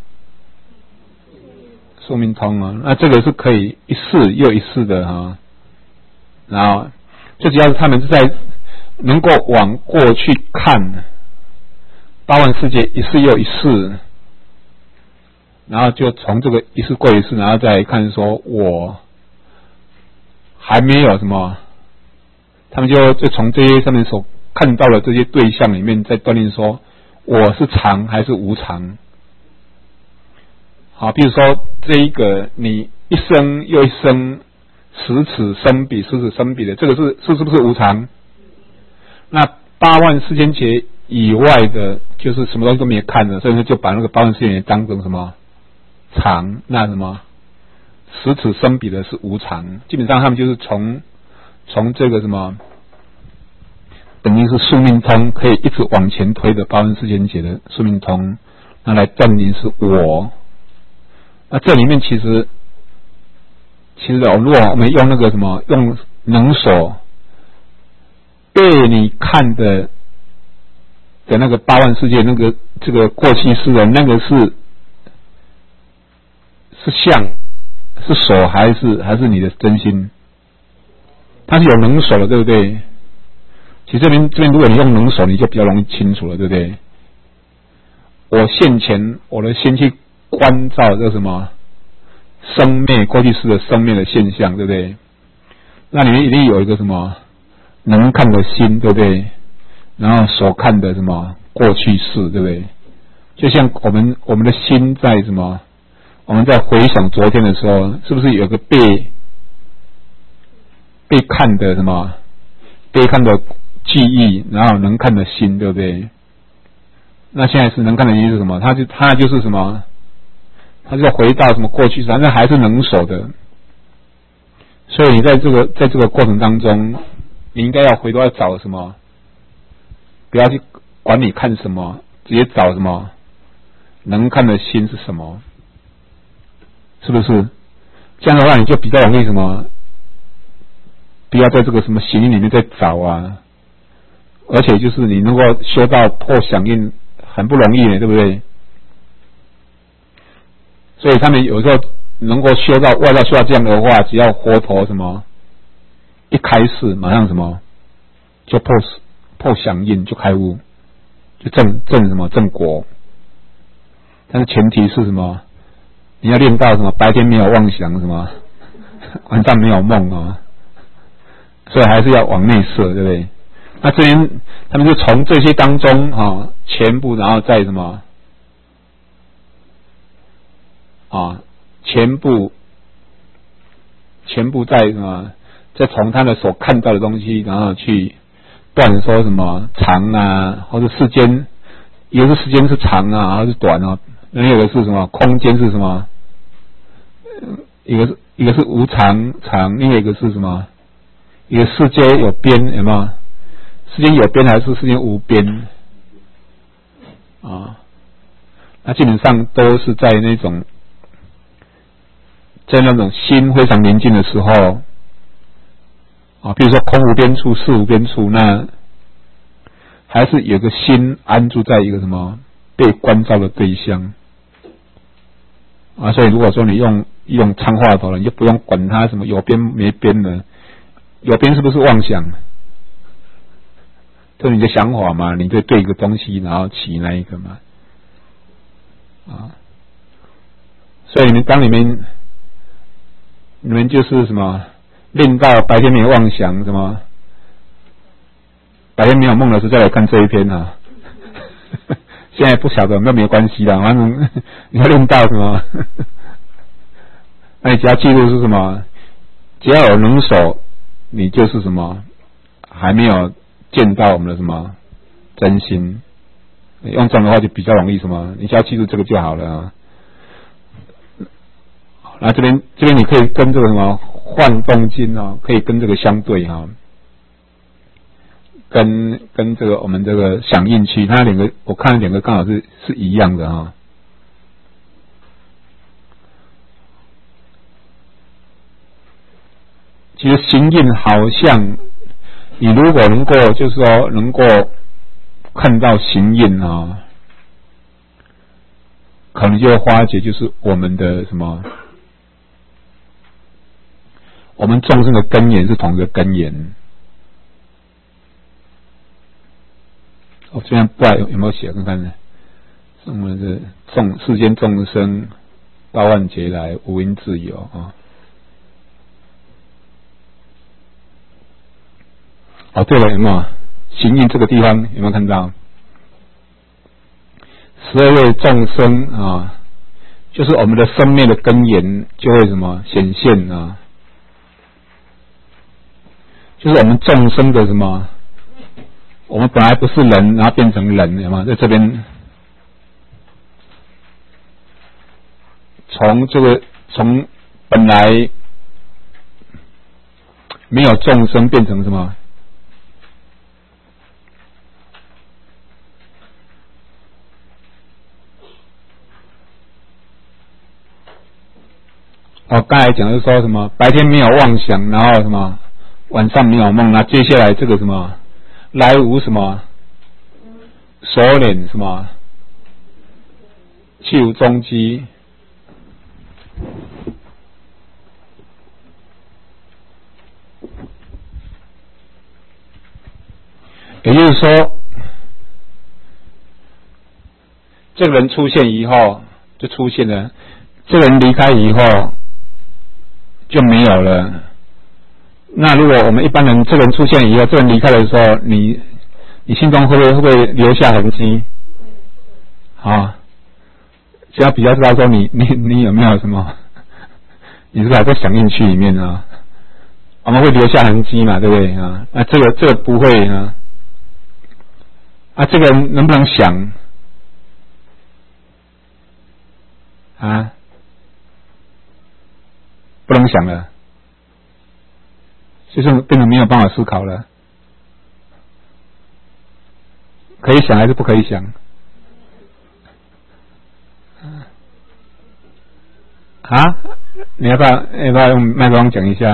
宿命通啊，那这个是可以一世又一世的哈，然后最主要是他们是在能够往过去看八万世界一世又一世，然后就从这个一世过一世，然后再看说我还没有什么，他们就就从这些上面所看到的这些对象里面再锻炼说我是常还是无常。好，比如说这一个你一生又一生十此生彼十此生彼的，这个是是是不是无常？那八万世间劫以外的，就是什么东西都没看的，所以说就把那个八万世间劫当成什么常，那什么十此生彼的是无常。基本上他们就是从从这个什么，等于是宿命通，可以一直往前推的八万世间劫的宿命通，那来断定是我。那这里面其实其实如果我们用那个什么用能所被你看的的那个八万世界那个这个过去式的那个是是相是手还是还是你的真心？它是有能手的，对不对？其实这边这边如果你用能手，你就比较容易清楚了，对不对？我现前我的心去关照这个什么生灭过去式的生灭的现象，对不对？那里面一定有一个什么能看的心，对不对？然后所看的什么过去式，对不对？就像我们我们的心在什么？我们在回想昨天的时候，是不是有个被被看的什么被看的记忆，然后能看的心，对不对？那现在是能看的心是什么？它就它就是什么？它就回到什么过去式，反正还是能手的。所以你在这个在这个过程当中，你应该要回头要找什么？不要去管你看什么，直接找什么能看的心是什么，是不是？这样的话你就比较容易什么？不要在这个什么行印里面再找啊。而且就是你能够修到破响应很不容易呢，对不对？所以他们有时候能够修到外道修到这样的话，只要活头什么一开示，马上什么就破破响应，就开悟，就正正什么正果。但是前提是什么？你要练到什么白天没有妄想，什么晚上没有梦啊，所以还是要往内摄，对不对？那这边他们就从这些当中啊，全部然后再什么啊，全部全部在什么？再从他的所看到的东西，然后去断说什么长啊，或者世间，一个是时间是长啊，还是短啊？另一个是什么？空间是什么？一个是一个是无常常，另外一个是什么？一个世界有边，有没有？世间有边还是世间无边？啊，那基本上都是在那种。在那种心非常宁静的时候啊，比如说空无边处事无边处，那还是有个心安住在一个什么被关照的对象啊。所以如果说你用用参话头了，你就不用管它什么有边没边的，有边是不是妄想？这是你的想法嘛，你对对一个东西然后起那一个嘛啊。所以你们当你们你们就是什么练到白天没有妄想，什么白天没有梦的时候再来看这一篇啊。现在不晓得那没有关系的，反正你要练到什么，那你只要记录是什么，只要有能手，你就是什么还没有见到我们的什么真心用这样的话就比较容易什么，你只要记住这个就好了啊。那这边这边你可以跟这个什么换动经啊，可以跟这个相对哈、啊，跟跟这个我们这个响应区，它两个我看两个刚好是是一样的哈、啊。其实形印好像，你如果能够就是说能够看到形印啊，可能就会化解就是我们的什么，我们众生的根源是同一个根源。我这边不知道有有没有写看看呢？我们是众世间众生八万劫来无因自有啊。哦，对了，有没有形印这个地方有没有看到？十二位众生啊，就是我们的生命的根源就会什么显现啊？就是我们众生的什么？我们本来不是人，然后变成人，有没有？在这边，从这个从本来没有众生变成什么？哦，刚才讲的是说什么？白天没有妄想，然后什么？晚上没有梦，那接下来这个什么？来无什么？锁链什么？去无踪迹。也就是说，这个人出现以后就出现了，这个人离开以后就没有了。那如果我们一般人，这个人出现以后，这个人离开的时候，你你心中会不会会不会留下痕迹？啊，只要比较知道说你你你有没有什么，你是不是还在响应区里面啊？我们会留下痕迹嘛，对不对啊？那这个这个不会啊。啊，这个人能不能想啊？不能想了。就是变成没有办法思考了，可以想还是不可以想？啊？你要不要要不要用麦克风讲一下？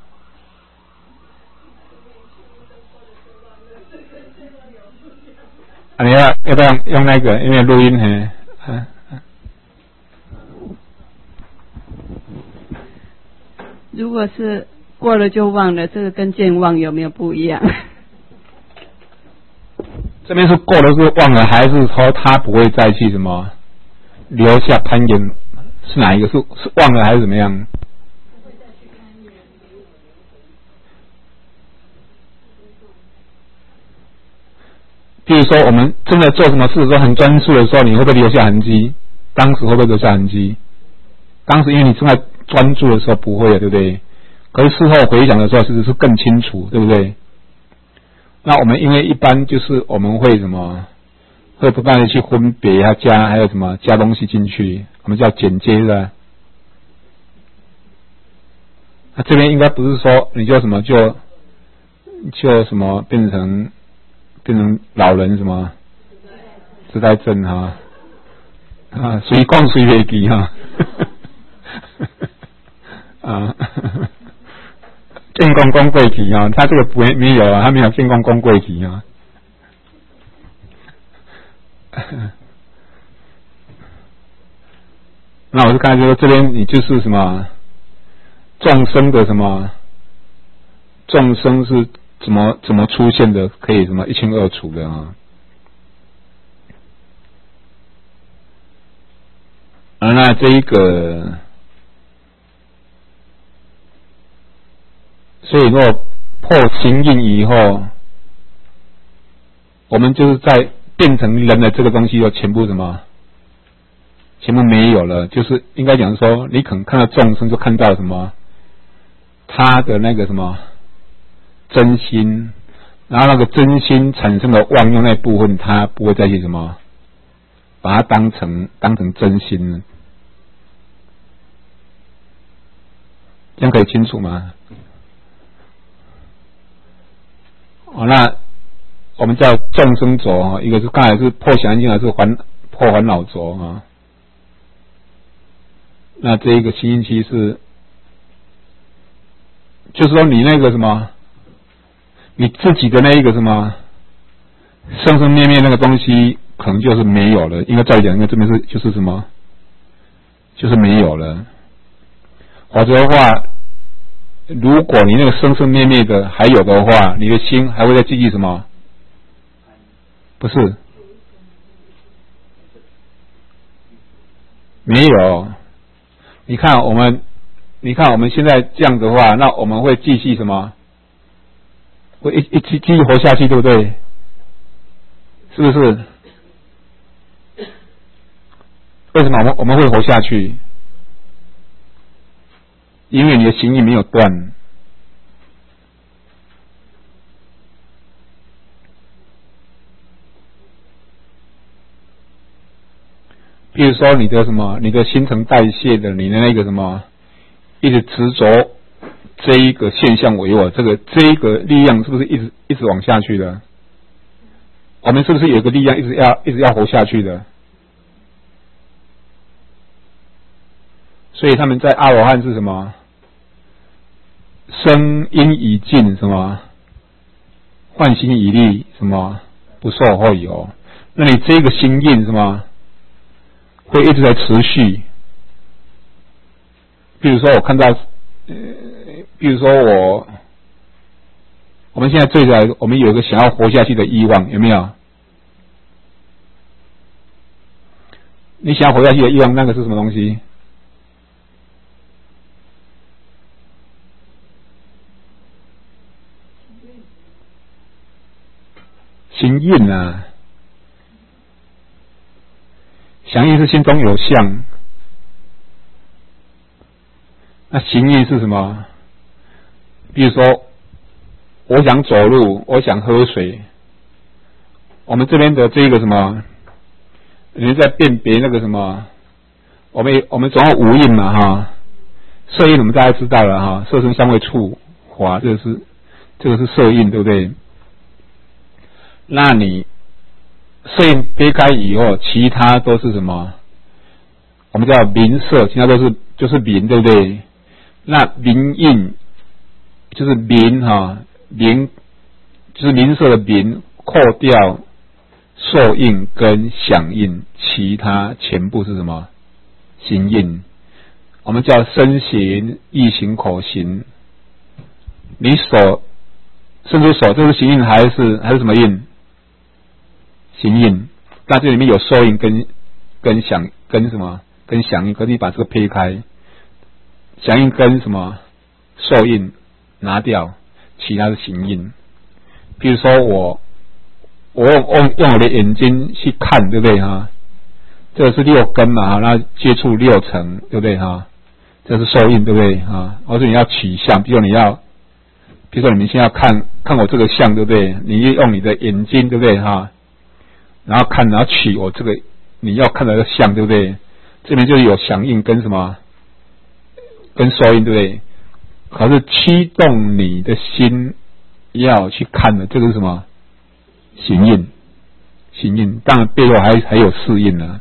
啊，你要要不要用那个？因为录音嘿，啊。 如果是过了就忘了，这个跟健忘有没有不一样？ 这边是过了是忘了，还是说他不会再去什么留下攀岩？是哪一个？是是忘了还是怎么样？比如说我们正在做什么事的时候很专注的时候，你会不会留下痕迹？当时会不会留下痕迹？当时因为你正在专注的时候不会，对不对？可是事后回想的时候，其实是更清楚，对不对？那我们因为一般就是我们会什么，会不断的去分别啊加，还有什么加东西进去，我们叫剪接的。那这边应该不是说你就什么就就什么变成变成老人什么痴呆症哈啊，随讲随袂记哈啊。建功功贵体啊，他这个不会没有啊，他没有建功功贵体啊。那我就看说这边你就是什么众生的什么众生是怎么怎么出现的，可以什么一清二楚的啊。而那这一个。所以，如果破形印以后，我们就是在变成人的这个东西，又全部什么，全部没有了。就是应该讲说，你可能看到众生，就看到什么，他的那个什么真心，然后那个真心产生的妄用那部分，他不会再去什么把它当成当成真心呢？这样可以清楚吗？哦，那我们叫众生浊，一个是刚才是破想境，还是烦破烦恼浊啊？那这一个心印期是，就是说你那个什么，你自己的那一个什么生生灭灭那个东西，可能就是没有了。应该再讲，应该这边是就是什么，就是没有了。否则的话，如果你那个生生灭灭的还有的话，你的心还会再继续什么？不是，没有。你看我们，你看我们现在这样的话，那我们会继续什么？会一一继继续活下去，对不对？是不是？为什么我们我们会活下去？因为你的行印没有断。比如说你的什么，你的新陈代谢的，你的那个什么，一直执着这一个现象为我，这个这一个力量是不是一直一直往下去的？我们是不是有一个力量一直要一直要活下去的？所以他们在阿罗汉是什么？生因已尽，什么？幻心已立，什么？不受后有。那你这个心印什么？会一直在持续。比如说我看到，呃，比如说我，我们现在最来，我们有一个想要活下去的欲望，有没有？你想要活下去的欲望，那个是什么东西？心印啊，想印是心中有相，那行印是什么？比如说，我想走路，我想喝水。我们这边的这个什么，人在辨别那个什么，我们我们总要五印嘛哈，色印我们大家知道了哈，色声香味触法，这个是这个是色印，对不对？那你色印撇开以后，其他都是什么？我们叫名色，其他都是就是名，对不对？那名印就是名哈，名就是名色的名，扣掉受印跟想印，其他全部是什么？行印。我们叫身形、意行、口行。你手伸出手，这是行印还是还是什么印？行印。那这里面有受印跟跟想跟什么？跟想印，可是你把这个撇开，想印跟什么受印拿掉，其他的行印。比如说我我用用用我的眼睛去看，对不对哈？这个是六根嘛，那接触六层，对不对哈？这是受印，对不对哈？或者你要取相，比如你要，比如说你们现在要看看我这个相，对不对？你用你的眼睛，对不对哈？然后看，然后取我这个你要看的这个相，对不对？这边就是有响应跟什么，跟收音，对不对？可是驱动你的心要去看的，这个是什么？行印，行印。当然背后还还有四印呢。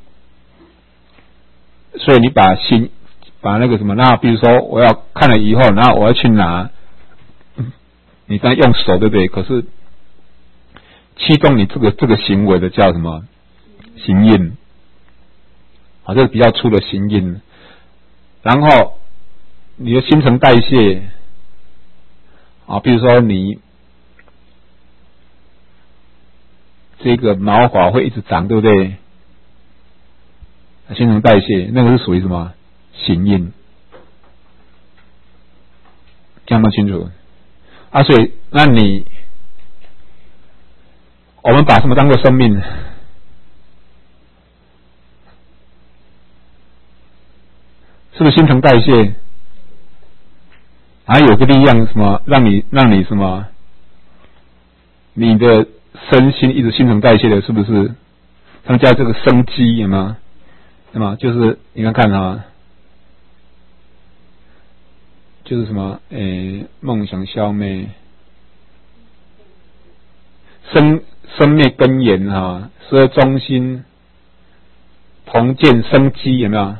所以你把心，把那个什么，那比如说我要看了以后，然后我要去拿，你当然用手，对不对？可是驱动你这个这个行为的叫什么？行印。好，这是比较粗的行印。然后你的新陈代谢啊，比如说你这个毛发会一直长，对不对？新陈代谢那个是属于什么？行印，这样吗？清楚啊？所以那你我们把什么当作生命？是不是新陈代谢？还有个力量什么，让你让你什么，你的身心一直新陈代谢的，是不是？ 他们叫这个生机，有没有？那么就是你看看啊，就是什么诶，梦想消灭，生生灭根源啊，十二中心同见生机，有没有？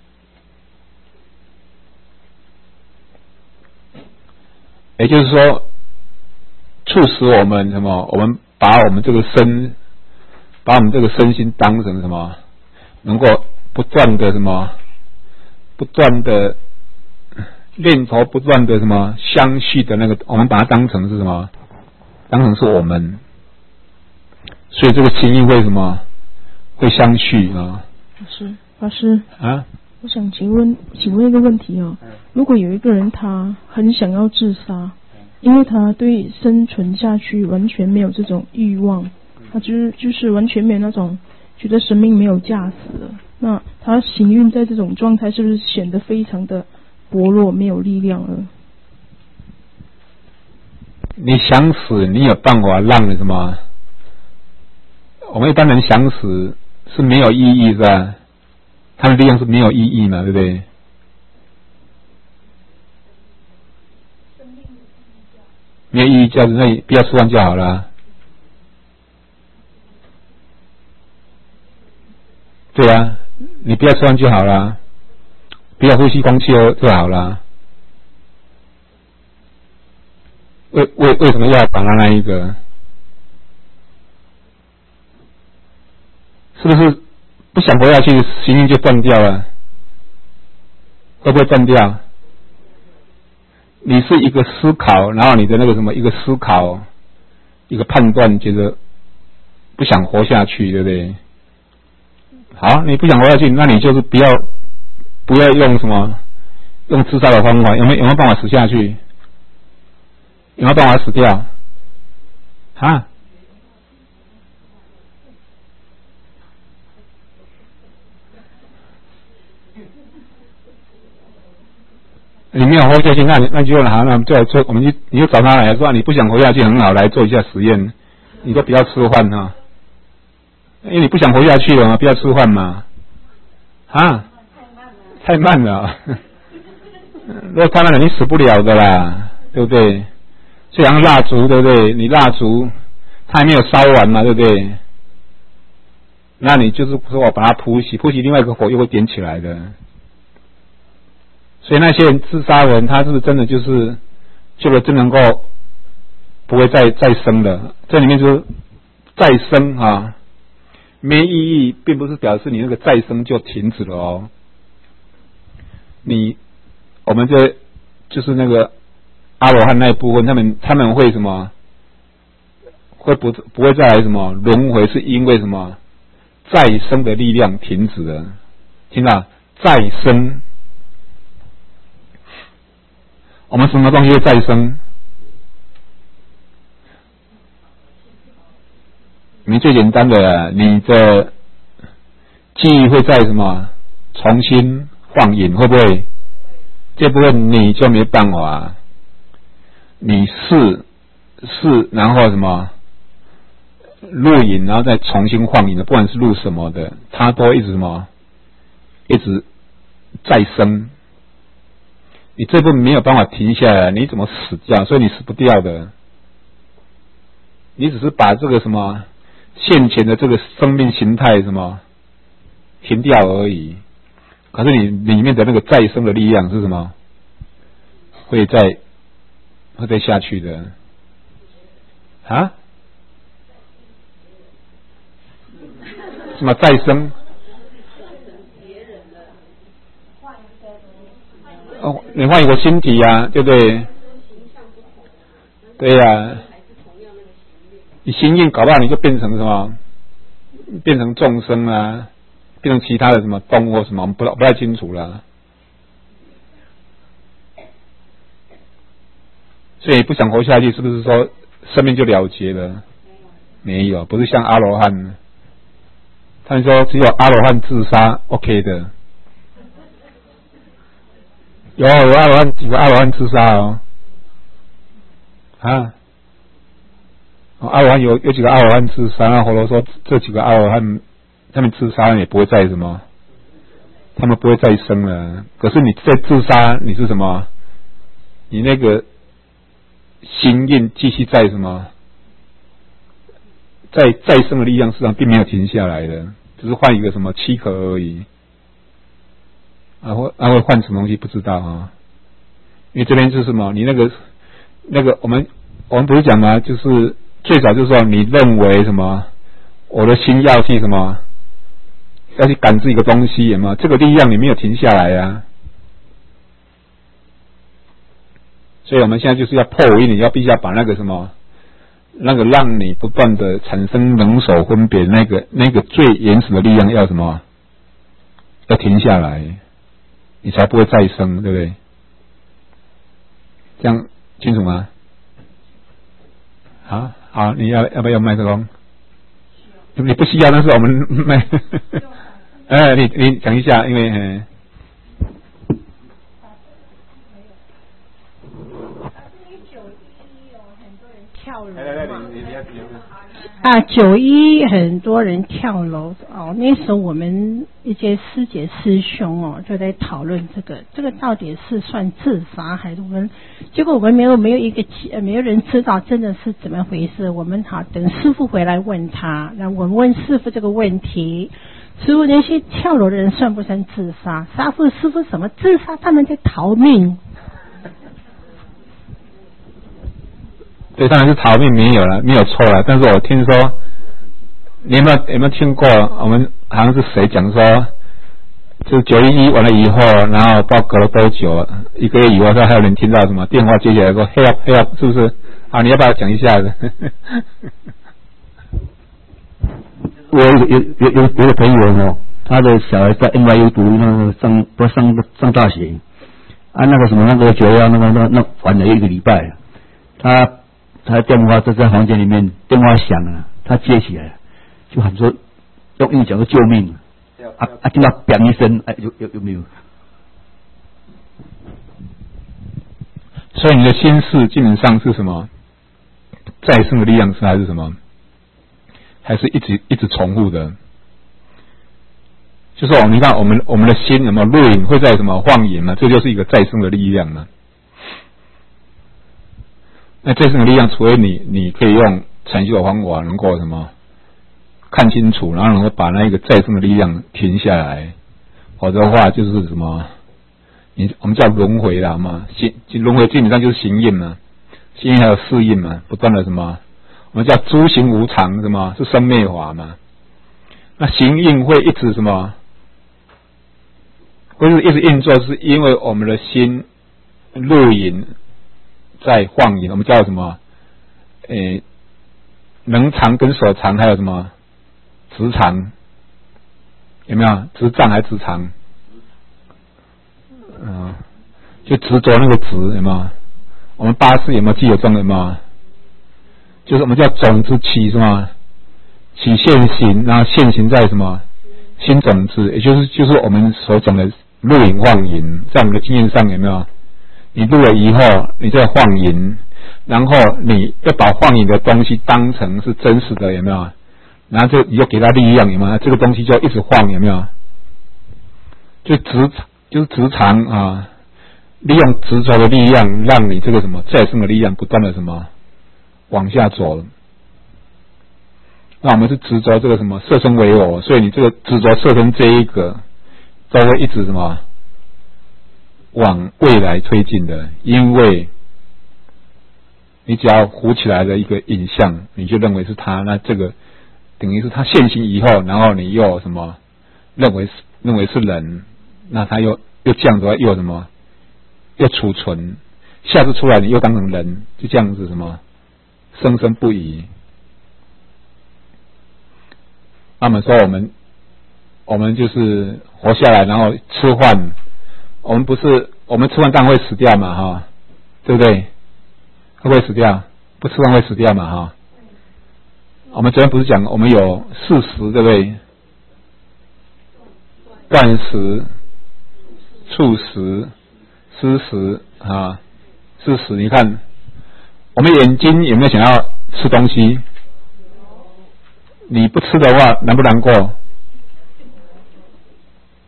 也就是说，促使我们什么？我们把我们这个身，把我们这个身心当成什么？能够不断的什么？不断的念头，不断的什么相续的那个，我们把它当成是什么？当成是我们，所以这个情谊会什么？会相续啊。 法师，法师啊， 我想请问，请问一个问题哦，如果有一个人他很想要自杀，因为他对生存下去完全没有这种欲望，他就是就是完全没有那种觉得生命没有价值了，那他行运在这种状态是不是显得非常的薄弱，没有力量了？ 你想死，你有办法让你什么？我们一般人想死是没有意义的，他的力量是没有意义嘛，对不对？没有意义价值，那你不要吃饭就好了。对啊，你不要吃饭就好了，不要呼吸空气就好了。为为为什么要把他那一个？是不是不想活下去，行运就断掉了？会不会断掉？你是一个思考，然后你的那个什么一个思考，一个判断，觉得不想活下去，对不对？好，你不想活下去，那你就是不要不要用什么用自杀的方法，有没有有没有办法死下去？有没有办法死掉？啊？你没有活下去，那那就好，那就做，我们就你就找他来说，你不想活下去，很好，来做一下实验。你说不要吃饭啊，因为你不想活下去了嘛，不要吃饭嘛。啊？太慢了，如果太慢了，你死不了的啦，对不对？就像蜡烛，对不对？你蜡烛它还没有烧完嘛，对不对？那你就是说我把它扑熄，扑熄另外一个火又会点起来的。所以那些人自杀人，他是不是真的就是就了真能够不会再再生了？这里面就是再生啊，没意义，并不是表示你那个再生就停止了哦。你我们这就是那个阿罗汉那一部分，他们他们会什么？会不不会再来什么轮回？是因为什么？再生的力量停止了，听到？再生。我们什么东西会再生？你最简单的，你的记忆会在什么重新放映，会不会？这部分你就没办法。你试试，然后什么录影，然后再重新放映的，不管是录什么的，它都一直什么，一直再生。你这部分没有办法停下来，你怎么死掉？所以你死不掉的。你只是把这个什么现前的这个生命形态什么停掉而已。可是你里面的那个再生的力量是什么？会再会再下去的啊？什么再生？哦，你换一个身体啊，对不对？对呀、啊，你心印搞不好你就变成什么？变成众生啊，变成其他的什么动物或什么，我们不不太清楚了。所以不想活下去，是不是说生命就了结了？没有，不是像阿罗汉，他们说只有阿罗汉自杀 OK 的。有有阿罗汉，几个阿罗汉自杀哦，啊，阿罗汉有有几个阿罗汉自杀，那佛陀说这几个阿罗汉他们自杀也不会再什么，他们不会再生了。可是你在自杀，你是什么？你那个心印继续在什么？在再生的力量，实际上并没有停下来的，只是换一个什么躯壳而已。啊会啊会换什么东西不知道啊？因为这边是什么？你那个那个我们我们不是讲吗？就是最早就是说，你认为什么？我的心要去什么？要去感知一个东西，有没有？这个力量你没有停下来呀、啊。所以我们现在就是要破为你要必须要把那个什么，那个让你不断的产生能手分别那个那个最原始的力量要什么？要停下来，你才不会再生，对不对？这样清楚吗？好，好，你要要不要麦克风？你不需要，但是我们麦，哎，你你讲一下，因为。嗯跳楼嘛，啊，九一很多人跳楼哦。那时候我们一些师姐师兄哦就在讨论这个，这个到底是算自杀还是我们？结果我们没有没有一个没有人知道真的是怎么回事。我们好等师父回来问他，那我们问师父这个问题。师父，那些跳楼的人算不算自杀？师父师父什么自杀？他们在逃命。 对，当然是逃命没有了，没有错了。但是我听说，你有没有有没有听过？我们好像是谁讲说，就是九一一完了以后，然后不知道隔了多久，一个月以后，说还有人听到什么电话接起来说 “help help”， 是不是？啊，你要不要讲一下子？ 我有有有有有个朋友哦，他的小孩在 N Y U 读那个上不上上大学，啊，那个什么那个九幺那个那那玩了一个礼拜，他。他电话就在房间里面，电话响了，他接起来，就喊说用英语讲说救命，啊啊，听到砰一声，哎，有有有没有？ 所以你的心事基本上是什么？再生的力量是还是什么？还是一直一直重复的？就是我们你看我们我们的心有没有录影会在什么晃眼嘛？这就是一个再生的力量嘛。那再生的力量，除非你你可以用禅修的方法能够什么看清楚，然后能够把那一个再生的力量停下来，否则的话就是什么，你我们叫轮回啦嘛，行轮回基本上就是行印嘛，行印还有四印嘛，不断的什么，我们叫诸行无常，什么是生灭法嘛？那行印会一直什么？会是一直运作，是因为我们的心录影。在晃影，我们叫什么？诶，能藏跟所藏，还有什么执藏？有没有执障还执藏？嗯，就执着那个执，有没有？我们八识有没有记有中？有没有？就是我们叫种子起是吗？起现行，然后现行在什么？新种子，也就是就是我们所讲的录影晃影，在我们的经验上有没有？你录了以后，你再晃影，然后你要把晃影的东西当成是真实的，有没有？然后就你就给它力量，有没有？这个东西就一直晃，有没有？就执就是执常啊，利用执着的力量，让你这个什么再生的力量不断的什么往下走。那我们是执着这个什么色身为我，所以你这个执着色身这一个，都会一直什么？往未来推进的，因为你只要糊起来的一个影像，你就认为是它，那这个等于是它现行以后，然后你又什么认为是认为是人，那它又又这样子又什么又储存，下次出来你又当成人，就这样子什么生生不已。那么说我们我们就是活下来，然后吃饭。我们不是，我们吃完当然会死掉嘛，哈，对不对？会不会死掉？不吃饭会死掉嘛，哈。我们昨天不是讲我们有四食，对不对？断食、触食、湿食啊，湿食。你看，我们眼睛有没有想要吃东西？你不吃的话，难不难过？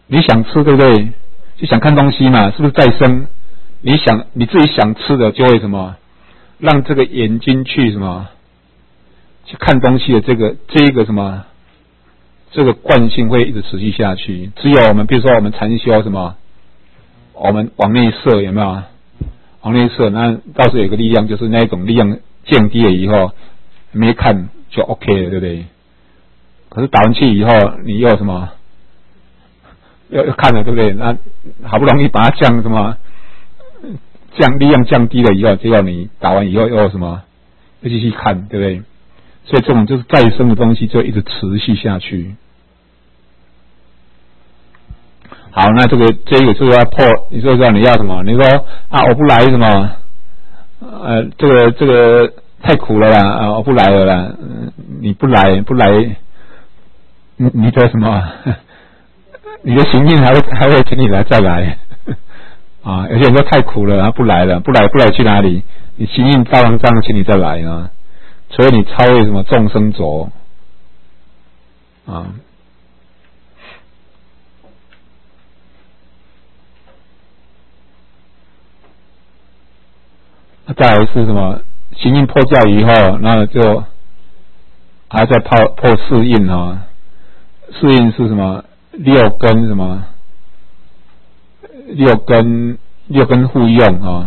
你想吃对不对？就想看东西嘛，是不是再生？你想你自己想吃的，就会什么，让这个眼睛去什么，去看东西的这个这一个什么，这个惯性会一直持续下去。只有我们比如说我们禅修什么，我们往内射有没有？往内射，那到时候有个力量，就是那一种力量降低了以后，没看就 OK 了，对不对？可是打完气以后，你又什么？又又看了，对不对？那好不容易把它降什么，降力量降低了以后，结果你打完以后又什么，又继续看，对不对？所以这种就是再生的东西就一直持续下去。好，那这个这个就是要破，你说说你要什么？你说啊，我不来什么？呃，这个这个太苦了啦，啊，我不来了啦。嗯、你不来不来，你你的什么？你的行运还会还会请你来再来啊？有些人说太苦了，他不来了，不来不来去哪里？你行运照常这样，请你再来啊。所以你超越什么众生浊啊？再来是什么？行运破教以后，那就还在破破四印啊。四印是什么？六根什么？六根六根互用啊。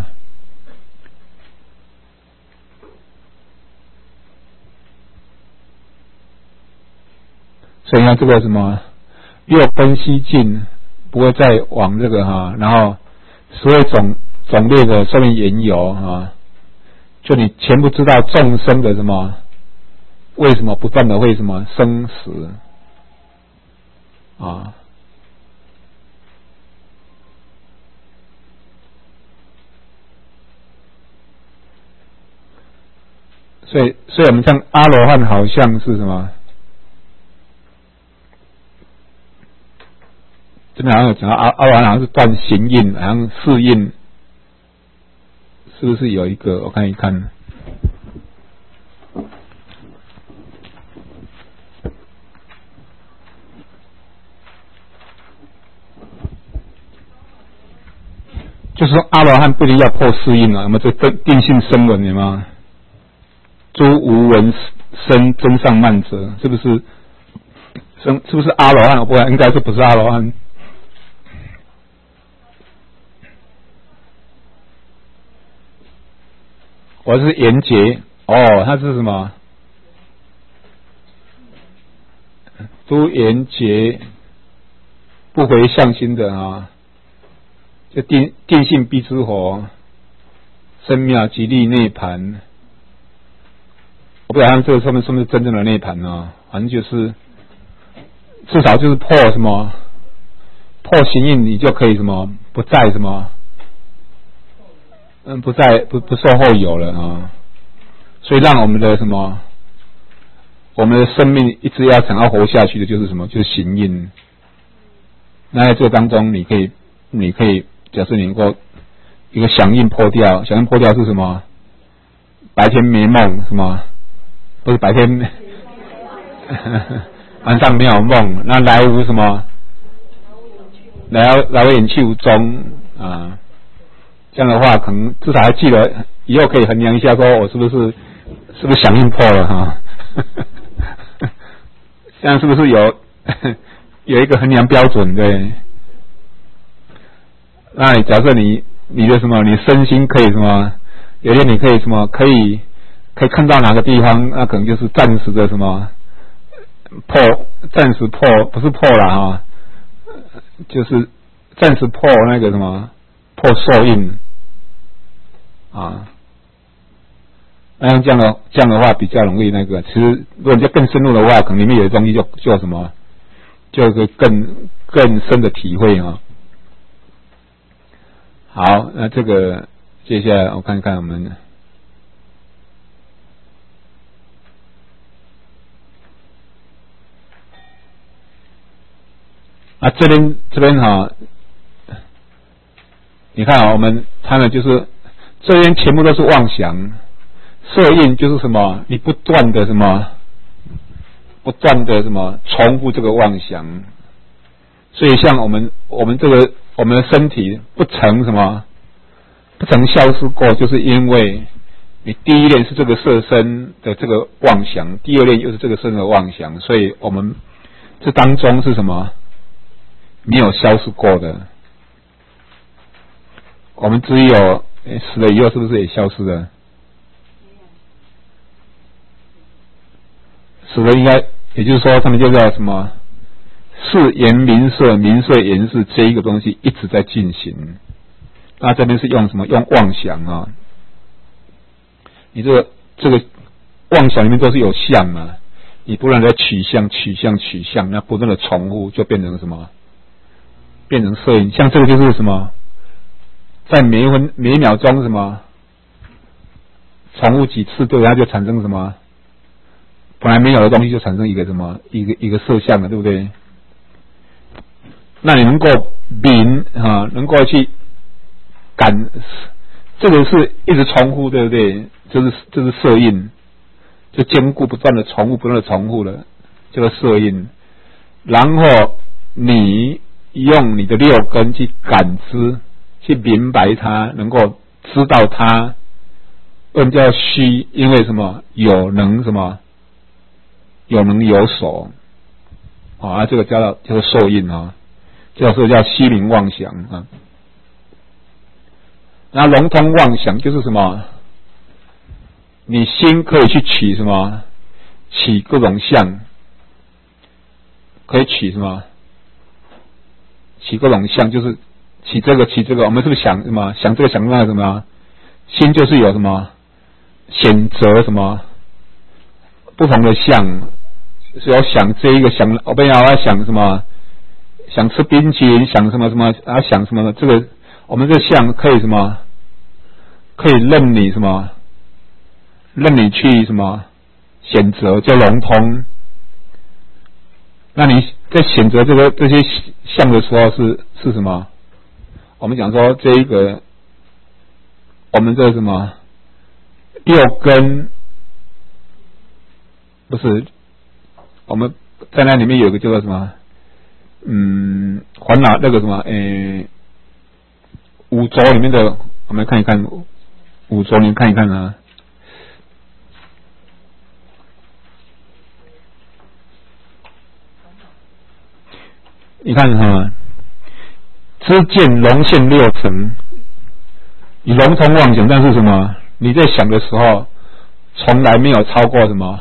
所以呢，这个什么六根西进，不会再往这个哈，然后所有种种类的上面缘由啊，就你全部知道众生的什么，为什么不断的会什么生死啊？所以，所以我们像阿罗汉好像是什么？这边好像有讲到阿阿罗汉好像是断行印，好像四印，是不是有一个？我看一看。就是说阿罗汉不一定要破四印啊，那么这定性声闻有吗？诸无闻声真上慢者，是不是？生是不是阿罗汉？不然应该是不是阿罗汉？我是缘觉哦，他是什么？诸缘觉不回向心的啊。就定定性必之火，深妙极力涅槃。我不知道这个上面是不是真正的涅槃啊？反正就是至少就是破什么，破行印，你就可以什么不再什么，嗯，不再不不受后有了啊。所以让我们的什么，我们的生命一直要想要活下去的，就是什么，就是行印。那在这个当中，你可以，你可以。假设你能够一个响应破掉，响应破掉是什么？白天没梦，什么？不是白天，晚上没有梦，那来无什么？来来无影去无踪啊！这样的话，可能至少还记得，以后可以衡量一下，说我是不是是不是响应破了哈？这样是不是有有一个衡量标准？对。那你假设你你的什么，你身心可以什么，有些你可以什么，可以可以看到哪个地方，那可能就是暂时的什么破，暂时破不是破了哈，就是暂时破那个什么破受印啊。那像这样的这样的话比较容易那个，其实如果你要更深入的话，可能里面有的东西就就什么，就是更更深的体会啊。好，那这个接下来我看看我们啊这边这边哈，你看啊，我们看的就是这边全部都是妄想，色印就是什么？你不断的什么，不断的什么重复这个妄想， 所以像我们我们这个我们的身体不曾什么不曾消失过，就是因为你第一念是这个色身的这个妄想，第二念又是这个身的妄想，所以我们这当中是什么没有消失过的。我们只有死了以后是不是也消失了？死了应该也就是说他们就叫什么是言明色明色言是这一个东西一直在进行。那这边是用什么？用妄想啊！你这个这个妄想里面都是有相啊，你不断的取向取向取向，那不断的重复就变成什么？变成摄影。像这个就是什么？在每一分每一秒钟什么重复几次，对，它就产生什么？本来没有的东西就产生一个什么？一个一个色相了，对不对？那你能够明啊，能够去感，这个是一直重复，对不对？就是就是色印，就坚固不断的重复，不断的重复了，这个色印。然后你用你的六根去感知，去明白它，能够知道它。问叫虚，因为什么？有能什么？有能有所啊，这个叫做叫做受印啊，叫做叫虚名妄想啊。那笼统妄想就是什么？你心可以去取什么？取各种相，可以取什么？取各种相，就是取这个取这个。我们是不是想什么？想这个想那个什么？心就是有什么？选择什么？不同的相，是要想这一个想，我们要想什么？想吃冰淇淋，想什么什么？啊，想什么？这个我们这相可以什么？可以任你什么？任你去什么选择，叫笼统。那你在选择这个这些相的时候是是什么？我们讲说这一个，我们这什么六根不是，我们在那里面有一个叫做什么？嗯，烦恼那个什么，诶，五浊里面的，我们看一看五浊，你看一看啊。你看哈，知见容现六尘，你笼统妄想，但是什么？你在想的时候，从来没有超过什么？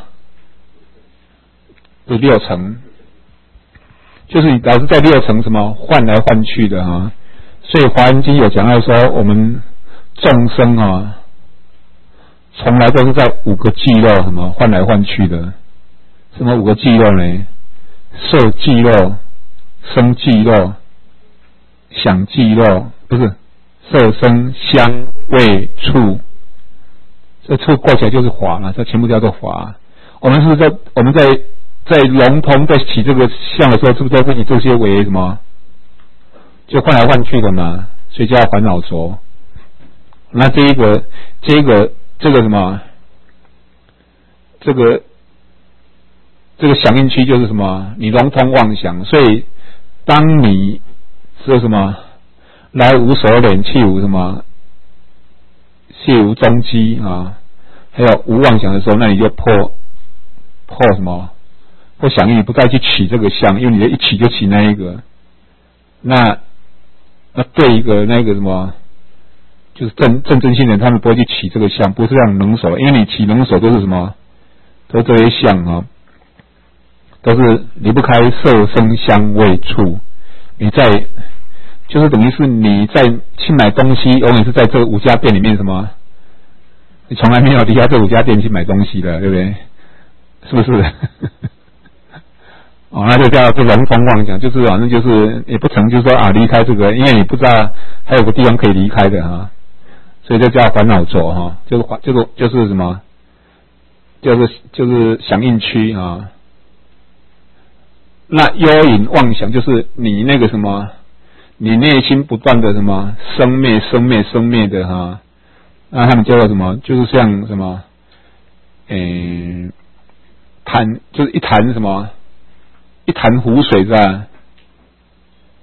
这六层，就是你老是在六层什么换来换去的啊。所以《华严经》有讲到说，我们众生啊，从来都是在五个寂肉什么换来换去的。什么五个寂肉呢？色寂肉、声寂肉、想寂肉，不是色声香味触，这触过起来就是法了，这全部叫做法。我们是不是在我们在在笼统在起这个相的时候，是不是在以这些为什么？就换来换去的嘛，所以叫烦恼浊。那这一个这个这个什么？这个这个响应区就是什么？你笼统妄想，所以当你说什么来无所恋，去无什么，去无踪迹啊，还有无妄想的时候，那你就破破什么？破响应，你不再去取这个相，因为你的一取就取那一个。那那对一个那个什么，就是正正真心人，他们不会去取这个相，不是让能手，因为你取能手都是什么，都这些相啊，都是离不开色声香味触。你在就是等于是你在去买东西，永远是在这五家店里面什么，你从来没有离开这五家店去买东西的，对不对？是不是？哦，那就叫这笼统妄想，就是反正就是也不曾就是说啊离开这个，因为你不知道还有个地方可以离开的哈，所以就叫烦恼浊哈，就是就是就是什么，就是就是响应区啊。那幽隐妄想就是你那个什么，你内心不断的什么生灭生灭生灭的哈，那他们叫做什么？就是像什么，诶，潭就是一潭什么。一潭湖水是吧？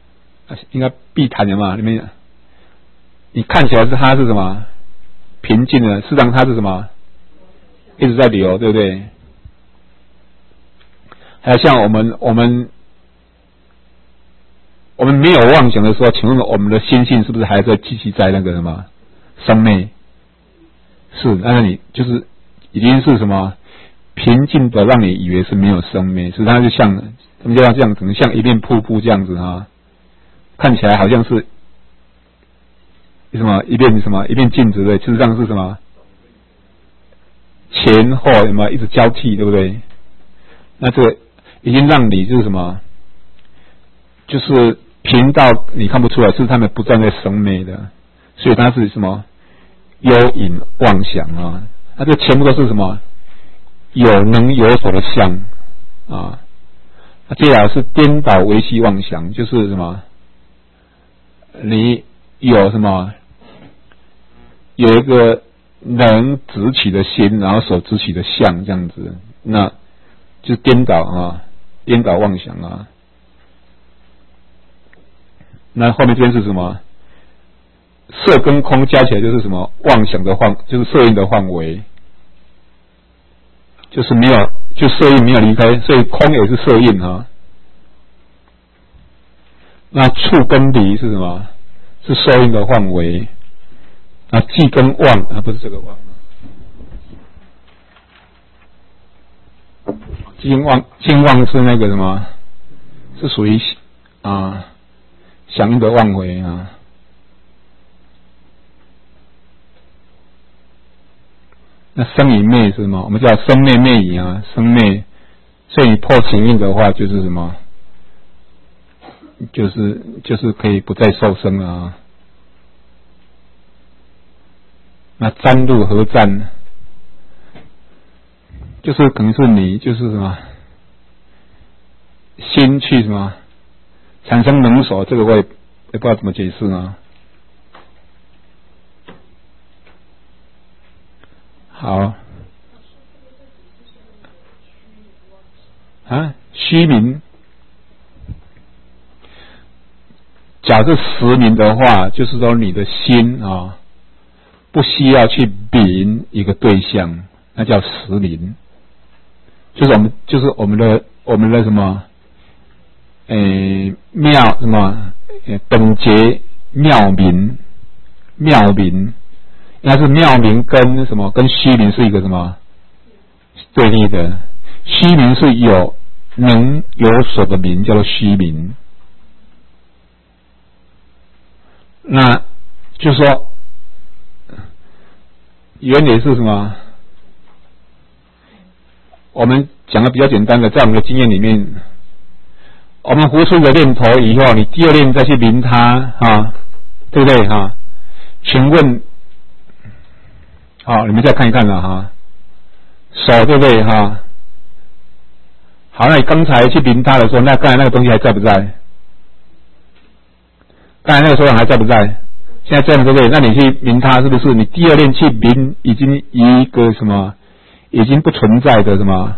应该碧潭的嘛，里面你看起来是它是什么平静的，事实上它是什么一直在流，对不对？还有像我们我们我们没有妄想的时候，请问我们的心性是不是还在继续在那个什么生灭？是，那你就是已经是什么平静的，让你以为是没有生灭，实际上就像他们就要这样，可能像一片瀑布这样子啊，看起来好像是什么一片什么一片镜子的，事实上是什么前后有没有一直交替，对不对？那这个已经让你就是什么，就是平到你看不出来，是他们不断在生灭的，所以它是什么幽隐妄想啊？那这全部都是什么有能有所的相啊？那接下来是颠倒维系妄想，就是什么？你有什么有一个能执起的心，然后所执起的相，这样子，那就颠倒啊，颠倒妄想啊。那后面这边是什么？色跟空加起来就是什么？妄想的范，就是色蕴的范围，就是没有，就色蕴没有离开，所以空也是色蕴啊。那触跟离是什么？是色蕴的范围。啊，寂跟妄啊，不是这个妄。寂妄，寂妄是那个什么？是属于啊响应的妄为啊。那生与灭是什么？我们叫生灭灭已啊，生灭。所以你破情印的话，就是什么？就是就是可以不再受生了啊。那沾入何沾？就是可能是你就是什么心去什么产生能所，这个我也也不知道怎么解释呢。好啊，虚名。假设实名的话，就是说你的心啊，不需要去名一个对象，那叫实名。就是我们，就是我们的我们的什么，诶妙什么，诶等觉妙名，妙名。应该是妙名跟什么跟虚名是一个什么对立的？虚名是有能有所的名，叫做虚名。那就是说，原理是什么？我们讲的比较简单的，在我们的经验里面，我们活出一个念头以后，你第二念再去名它啊，对不对哈、啊？请问。好，你们再看一看了哈，手对不对哈？好，那你刚才去名它的时候，那刚才那个东西还在不在？刚才那个手掌还在不在？现在这样对不对？那你去名它，是不是你第二念去名已经一个什么，已经不存在的什么？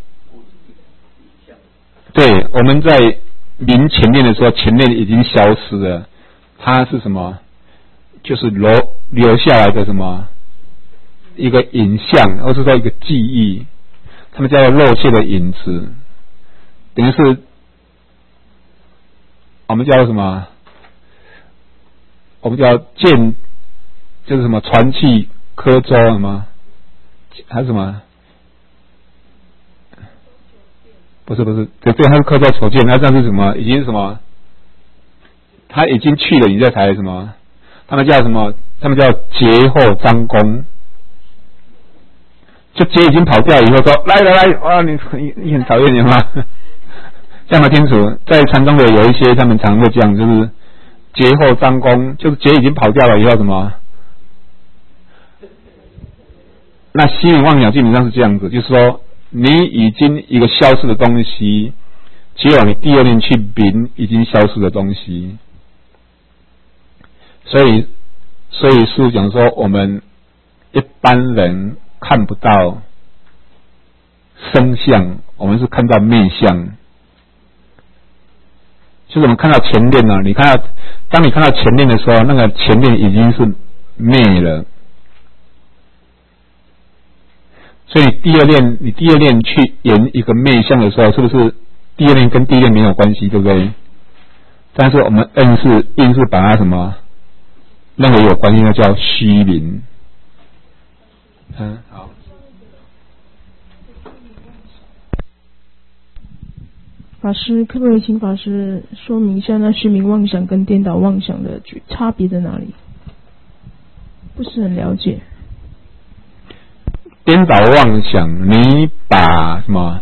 对，我们在名前面的时候，前面已经消失了，它是什么？就是留留下来的什么？一个影像，或是说一个记忆，他们叫做漏泄的影子，等于是我们叫什么？我们叫见，就是什么传气科州什么？还是什么？不是不是，对对，它是科州所见，它这样是什么？已经是什么？他已经去了，你这才什么？他们叫什么？他们叫劫后张弓。就劫已经跑掉以后说来来来，哇，你你你很讨厌你吗？这样的清楚，在禅宗的有一些他们常会这样，就是劫后张弓，就是劫已经跑掉了以后什么？那虚名妄想基本上是这样子，就是说你已经一个消失的东西，结果你第二念去名已经消失的东西，所以所以师父讲说我们一般人。看不到生相，我们是看到面相。 就是我们看到前念呢，你看到，当你看到前念的时候，那个前念已经是灭了。所以第二念，你第二念去演一个灭相的时候，是不是第二念跟第一念没有关系，对不对？但是我们硬是硬是把它什么认为有关系，那叫虚名。嗯，好。 法师，可不可以请法师说明一下那虚名妄想跟颠倒妄想的差别在哪里？不是很了解。 颠倒妄想，你把什么？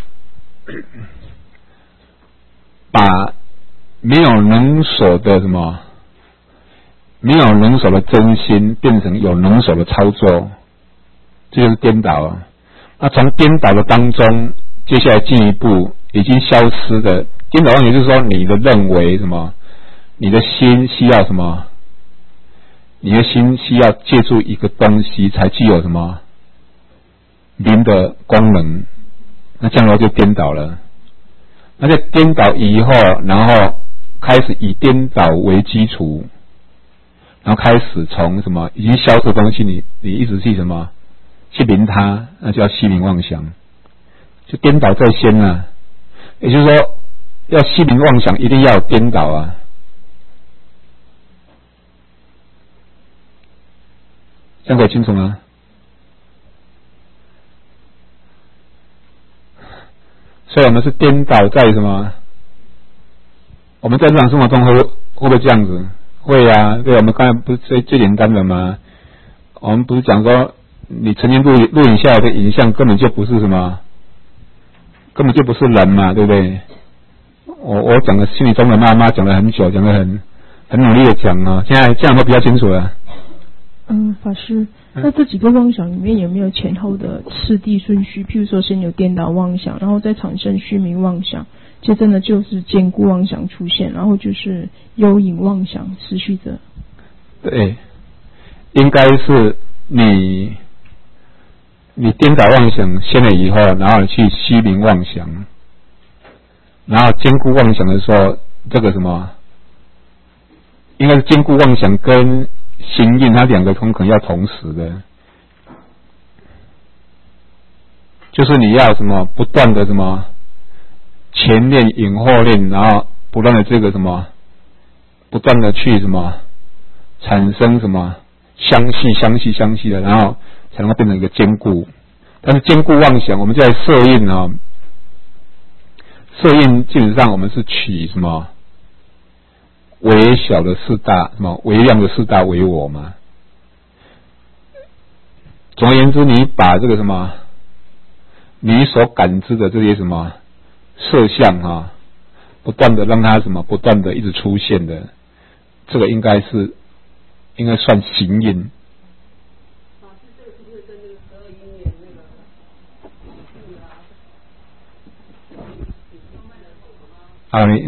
把没有能所的什么？没有能所的真心变成有能所的操作，这就是颠倒啊。那从颠倒的当中，接下来进一步已经消失的颠倒妄想，就是说你的认为什么？你的心需要什么？你的心需要借助一个东西才具有什么？灵的功能，那这样的话就颠倒了。那在颠倒以后，然后开始以颠倒为基础，然后开始从什么已经消失的东西，你你一直去什么去明它，那叫虚名妄想，就颠倒在先啊。也就是说，要虚名妄想，一定要有颠倒啊。这样可以清楚吗？所以我们是颠倒在什么？我们在日常生活中会会不会这样子？会啊，对，我们刚才不是最最简单的吗？我们不是讲说，你曾经录录影下来的影像根本就不是什么，根本就不是人嘛，对不对？我我讲的心理中的妈妈讲了很久，讲的很很努力的讲啊，现在这样都比较清楚了。 嗯，法师，那这几个妄想里面有没有前后的次第顺序？譬如说，先有颠倒妄想，然后再产生虚名妄想，接着呢就是坚固妄想出现，然后就是幽隐妄想持续着。 对，应该是你你颠倒妄想先了以后，然后去虚名妄想，然后坚固妄想的时候，这个什么，应该是坚固妄想跟行印，它两个通可能要同时的，就是你要什么不断的什么前念引后念，然后不断的这个什么，不断的去什么产生什么相续相续相续的，然后才能够变成一个坚固。但是坚固妄想，我们在色印啊，色印基本上我们是取什么？微小的四大，什么微量的四大为我嘛。总而言之，你把这个什么，你所感知的这些什么色相啊，不断的让它什么，不断的一直出现的，这个应该是应该算行印。啊，你。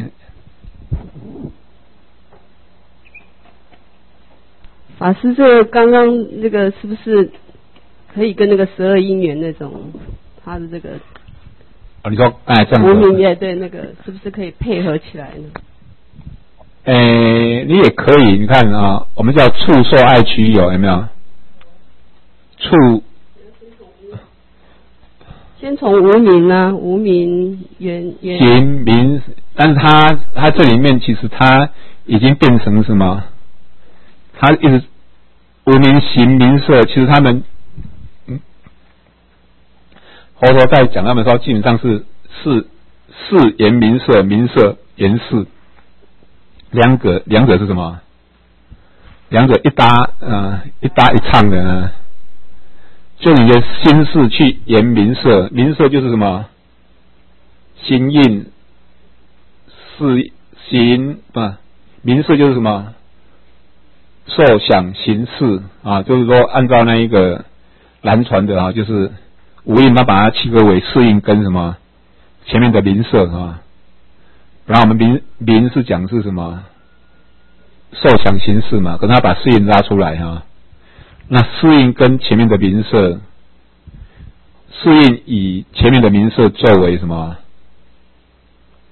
法师，这个刚刚那个是不是可以跟那个十二因缘那种他的这个？ 哦，你说刚才这样子。无明业对那个是不是可以配合起来呢？ 诶，你也可以，你看啊，我们叫触受爱取有，有没有？触。 先从无明啊，无明缘缘。 行名，但是它它这里面其实它已经变成什么？他一直无名行名色，其实他们，嗯，佛陀在讲他们说，基本上是是是言名色，名色言事，两者两者是什么？两者一搭呃一搭一唱的呢？就你的心事去言名色，名色就是什么？心印是行不？名色就是什么？受想行识啊，就是说按照那一个南传的啊，就是无印，他把它区分为四印跟什么前面的名色啊。然后我们名名是讲是什么受想行识嘛，可是他把四印拉出来哈、啊。那四印跟前面的名色，四印以前面的名色作为什么？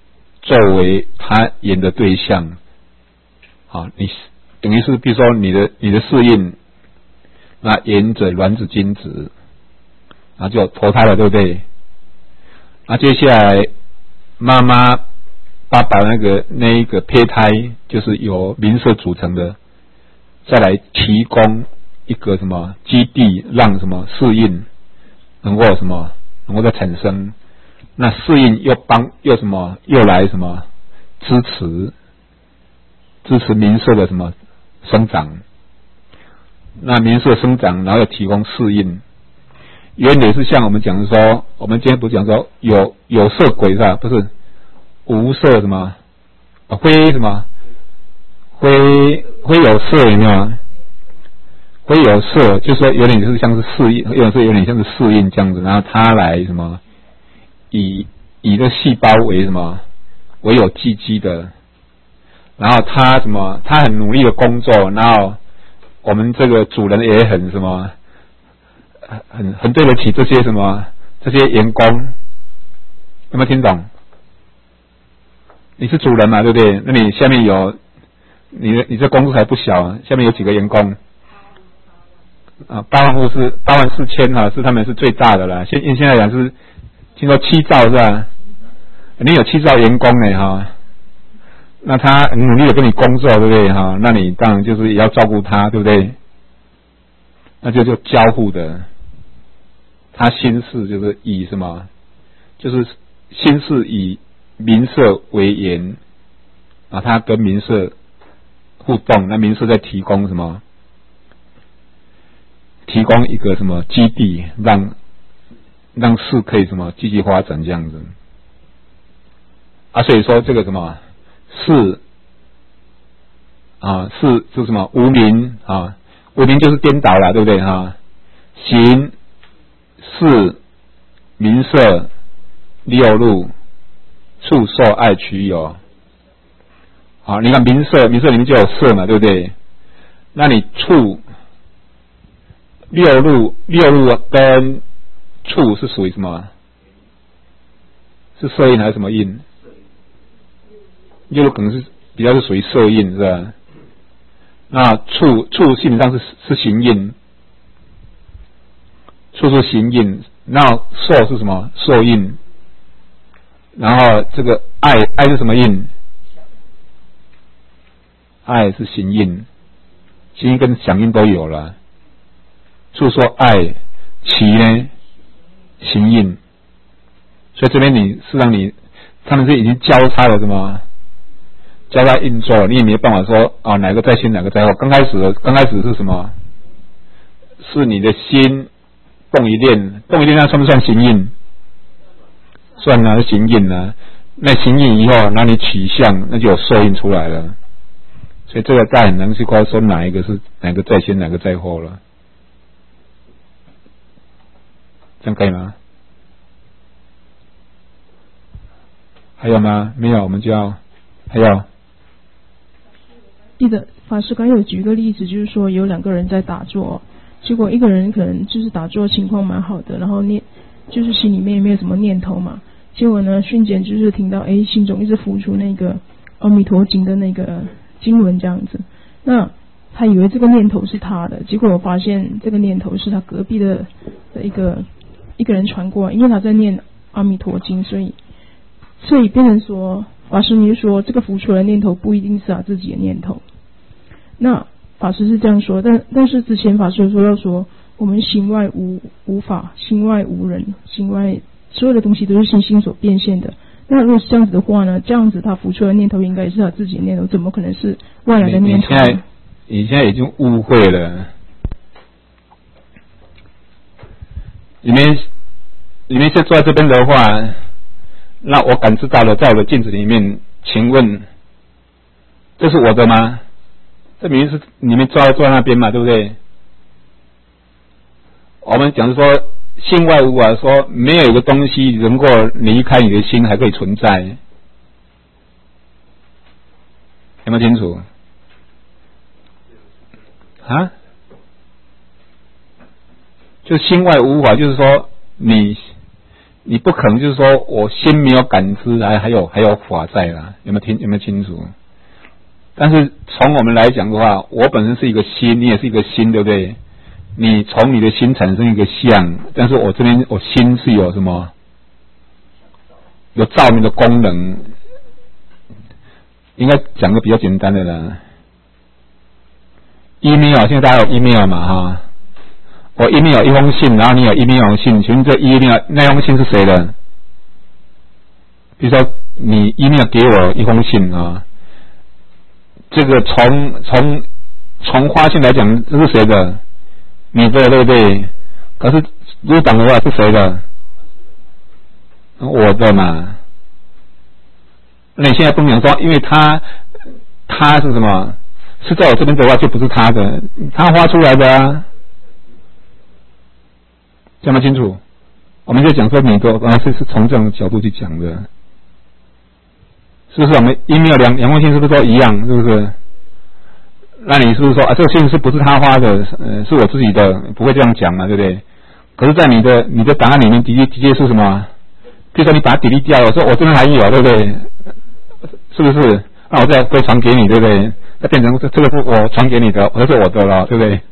作为他演的对象。好，你等于是比如说你的你的适应，那沿着卵子精子，然后就投胎了，对不对？那接下来妈妈爸爸那个那一个胚胎就是由冥色组成的，再来提供一个什么基地，让什么适应能够什么能够再产生，那适应又帮又什么又来什么支持支持冥色的什么生长，那冥色生长，然后又提供适应。原理是像我们讲的说，我们今天不是讲说有有色鬼是吧？不是无色什么灰什么灰灰有色有没有？灰有色就是说有点是像是适应，有点是有点像是适应这样子，然后它来什么以以这细胞为什么为有寄居的，然后他什么他很努力的工作，然后我们这个主人也很什么很很对得起这些什么这些员工，有没有听懂？你是主人嘛，对不对？那你下面有你的你这公司还不小，下面有几个员工啊？八万户是八万四千哈，是他们是最大的啦。现现在讲是听说七兆是吧？你有七兆员工呢哈，那他很努力的跟你工作，对不对哈？那你当然就是也要照顾他，对不对？那就就交互的。他心事就是以什么？就是心事以冥色为言啊，他跟冥色互动，那冥色在提供什么？提供一个什么基地，让让事可以什么继续发展这样子啊？所以说这个什么事啊，事是什么？无明啊，无明就是颠倒了，对不对哈？行是名色六路触受爱取有。好，你看名色，名色里面就有色嘛，对不对？那你触六路，六路跟触是属于什么？是色印还是什么印？六路可能是比较是属于色印，是吧？那触触基本上是是行印。处处行印，然后受是什么？受印。然后这个爱，爱是什么印？爱是行印，行印跟响印都有了。处说爱，其呢行印。所以这边你是让你，他们是已经交叉了什么？交叉运作，你也没办法说啊哪个在先哪个在后。刚开始刚开始是什么？是你的心。动一念，动一念，那算不算行印？算啊，行印啊。那行印以后，那你取向，那就有受印出来了。所以这个再很难去说哪一个是哪个在先，哪个在后了。这样可以吗？还有吗？没有，我们就要还有。 记得法师刚有举一个例子，就是说有两个人在打坐。结果一个人可能就是打坐情况蛮好的，然后念就是心里面也没有什么念头嘛。结果呢，瞬间就是听到哎，心中一直浮出那个阿弥陀经的那个经文这样子。那他以为这个念头是他的，结果我发现这个念头是他隔壁的的一个一个人传过来，因为他在念阿弥陀经，所以所以变成说法师你就说这个浮出来的念头不一定是他自己的念头。那法师是这样说，但但是之前法师有说到说，我们心外无无法，心外无人，心外所有的东西都是心性所变现的。那如果是这样子的话呢，这样子他浮出的念头应该是他自己的念头，怎么可能是外来的念头？ 你现在你现在已经误会了，你们你们现在坐在这边的话，那我感知到了，在我的镜子里面，请问这是我的吗？这明明是你们坐在坐在那边嘛，对不对？我们讲说心外无啊，说没有一个东西能够离开你的心还可以存在，有没有清楚？啊？就心外无法，就是说你你不可能就是说我心没有感知，还还有还有法在啦，有没有听有没有清楚？但是从我们来讲的话，我本身是一个心，你也是一个心，对不对？你从你的心产生一个相，但是我这边我心是有什么？有照明的功能，应该讲个比较简单的啦。email 现在大家有 email 嘛哈？我 email 有一封信，然后你有 email 信，请问这 email 那封信是谁的？比如说你 email 给我一封信啊，这个从从从发信来讲，这是谁的？你的，对不对？可是入党的话是谁的？我的嘛。那你现在不能说，因为他他是什么？是在我这边的话，就不是他的，他发出来的啊。讲得清楚？我们就讲说你的啊，是是从这样的角度去讲的，是不是？我们 email 两两封信是不是都一样？是不是？那你是不是说啊，这个信是不是他发的？呃，是我自己的，不会这样讲嘛，对不对？可是，在你的你的档案里面，的确的确是什么？比如说你把它delete掉了，说我这边还有，对不对？是不是？那我再再传给你，对不对？那变成这这个是我传给你的，这是我的了，对不对？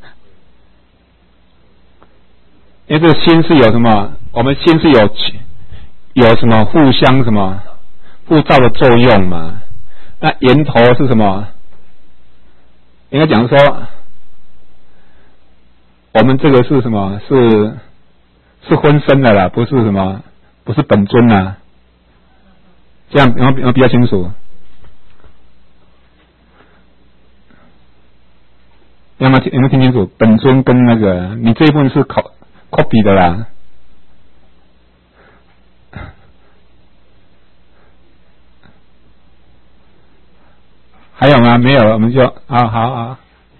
因为这个心是有什么？我们心是有有什么互相什么互照的作用嘛？那源头是什么？应该讲说，我们这个是什么？是是分身的啦，不是什么？不是本尊啊。这样有没有比较清楚？有没有有没有听清楚？本尊跟那个你这一部分是 copy 的啦。还有吗？没有了，我们就啊好啊。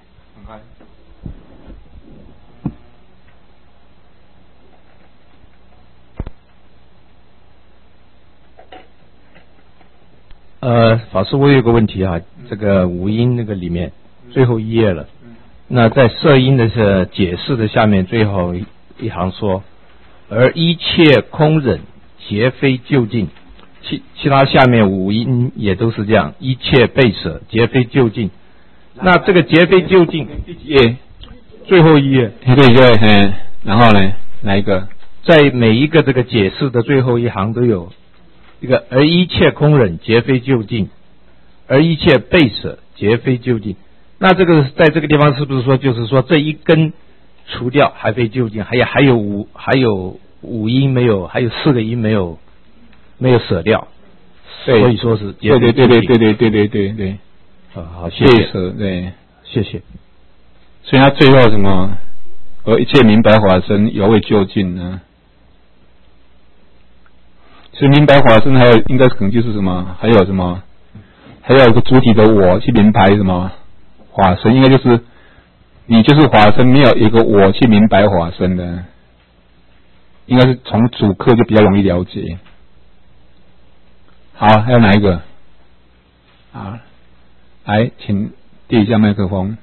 呃，法师，我有个问题啊，这个五音那个里面最后一页了，那在摄音的是解释的下面最后一行说，而一切空忍，皆非究竟。其其他下面五音也都是这样，一切被舍，皆非究竟。那这个皆非究竟，第几页？最后一页。 对对，嗯，然后呢，哪一个？ 在每一个这个解释的最后一行都有一个，而一切空忍，皆非究竟，而一切被舍，皆非究竟。那这个在这个地方是不是说，就是说这一根除掉还非究竟，还有还有五还有五音没有，还有四个音没有没有舍掉， 对， 所以说是对对对对对对对对对对， 好好谢谢， 舍对， 谢谢。 所以他最后什么？而一切明白法身，犹未究竟呢？所以明白法身还有应该可能就是什么？还有什么？还有一个主体的我去明白什么？法身应该就是你就是法身，没有一个我去明白法身的，应该是从主客就比较容易了解。好，还有哪一个？好，来，请递一下麦克风。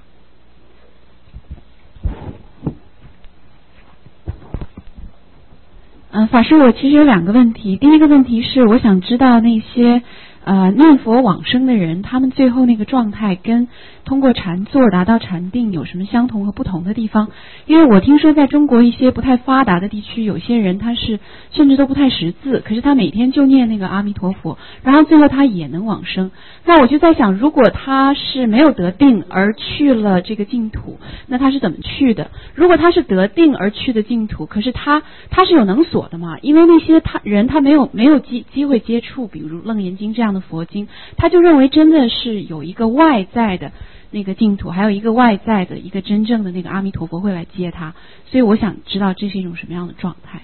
呃，法师，我其实有两个问题。第一个问题是，我想知道那些呃念佛往生的人，他们最后那个状态跟通过禅坐达到禅定有什么相同和不同的地方？因为我听说在中国一些不太发达的地区，有些人他是甚至都不太识字，可是他每天就念那个阿弥陀佛，然后最后他也能往生。那我就在想，如果他是没有得定而去了这个净土，那他是怎么去的？如果他是得定而去的净土，可是他他是有能所的嘛？因为那些他人他没有没有机机会接触，比如《楞严经》这样的佛经，他就认为真的是有一个外在的那个净土，还有一个外在的一个真正的那个阿弥陀佛会来接他，所以我想知道这是一种什么样的状态。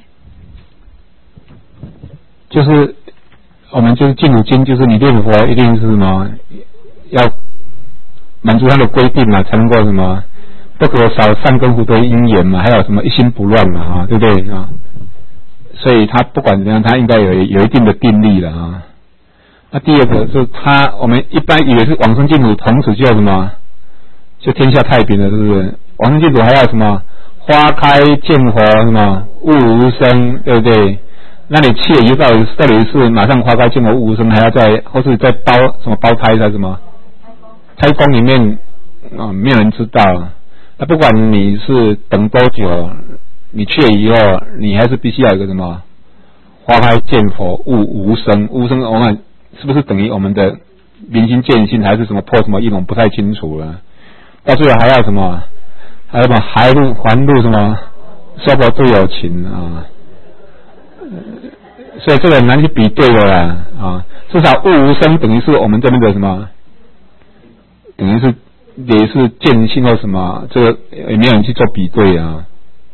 就是我们就是净土经，就是你念佛一定是什么，要满足他的规定嘛，才能够什么不可少善根福德因缘嘛，还有什么一心不乱嘛，啊，对不对啊？所以他不管怎样，他应该有有一定的定力了啊。那第二个是他，我们一般以为是往生净土，从此就什么，就天下太平了，是不是？往生净土还要什么？花开见佛什么？悟无声，对不对？ 那你去了以后到底到底是马上花开见佛悟无生，还要再或是再包什么包胎还是什么？胎宫里面啊、呃，没有人知道。那不管你是等多久，你去了以后，你还是必须要有一个什么花开见佛悟无生。无生我看是不是等于我们的明心见性，还是什么破什么一种不太清楚了。到最后还要什么？还有什么还路还路什么？娑婆最有情啊！所以这个很难去比对的啦啊！至少悟无生等于是我们这边的什么？等于是也是见性或什么？这个也没有人去做比对啊。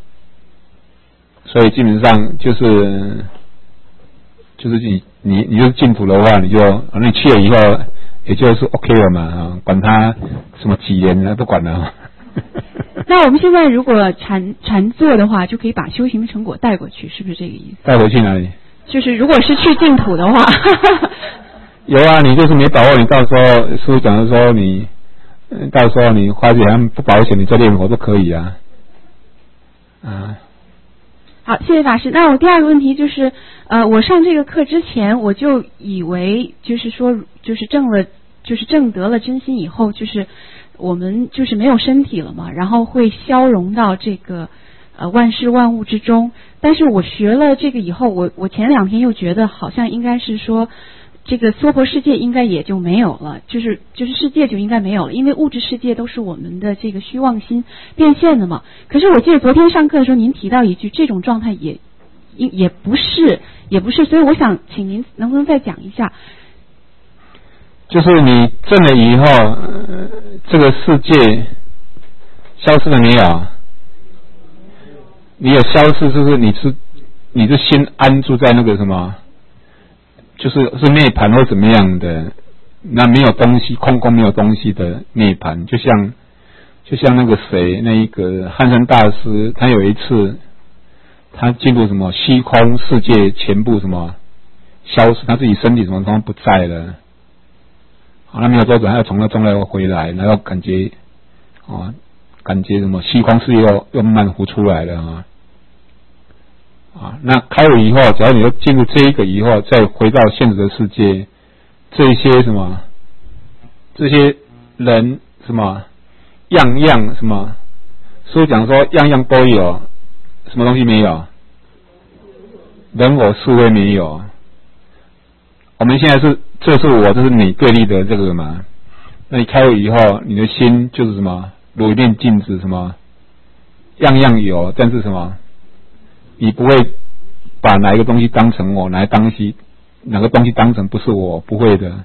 所以基本上就是就是你你你就是净土的话，你就你去了以后，也就是 OK 了嘛啊，管他什么几年呢，不管了。 那我们现在如果禅禅坐的话，就可以把修行的成果带过去，是不是这个意思？ 带回去哪里？ 就是如果是去净土的话。 有啊，你就是没把握，你到时候师父讲的说你，到时候你花钱不保险，你再练佛都可以啊。啊。 好，谢谢法师。那我第二个问题就是，呃，我上这个课之前，我就以为就是说，就是证了，就是证得了真心以后，就是我们就是没有身体了嘛，然后会消融到这个呃万事万物之中。但是我学了这个以后，我我前两天又觉得好像应该是说，这个娑婆世界应该也就没有了，就是就是世界就应该没有了，因为物质世界都是我们的这个虚妄心变现的嘛。可是我记得昨天上课的时候，您提到一句，这种状态也也不是也不是，所以我想请您能不能再讲一下？ 就是你证了以后，呃、这个世界消失了没有？你有消失，就是你是你是心安住在那个什么？就是是涅盘或怎么样的，那没有东西，空空没有东西的涅盘，就像就像那个谁，那一个汉山大师，他有一次他进入什么虚空世界，全部什么消失，他自己身体什么都不在了，好，那没有多久，他又从那中来回来，然后感觉啊，感觉什么虚空世界又又慢慢浮出来了啊。啊，那开悟以后，只要你要进入这一个以后，再回到现实的世界，这些什么，这些人什么，样样什么，书讲说样样都有，什么东西没有？人我是非没有。我们现在是，这是我，这是你对立的这个嘛？那你开悟以后，你的心就是什么？如一面镜子，什么，样样有，但是什么？你不会把哪一个东西当成我，哪个东西哪个东西当成不是我，不会的。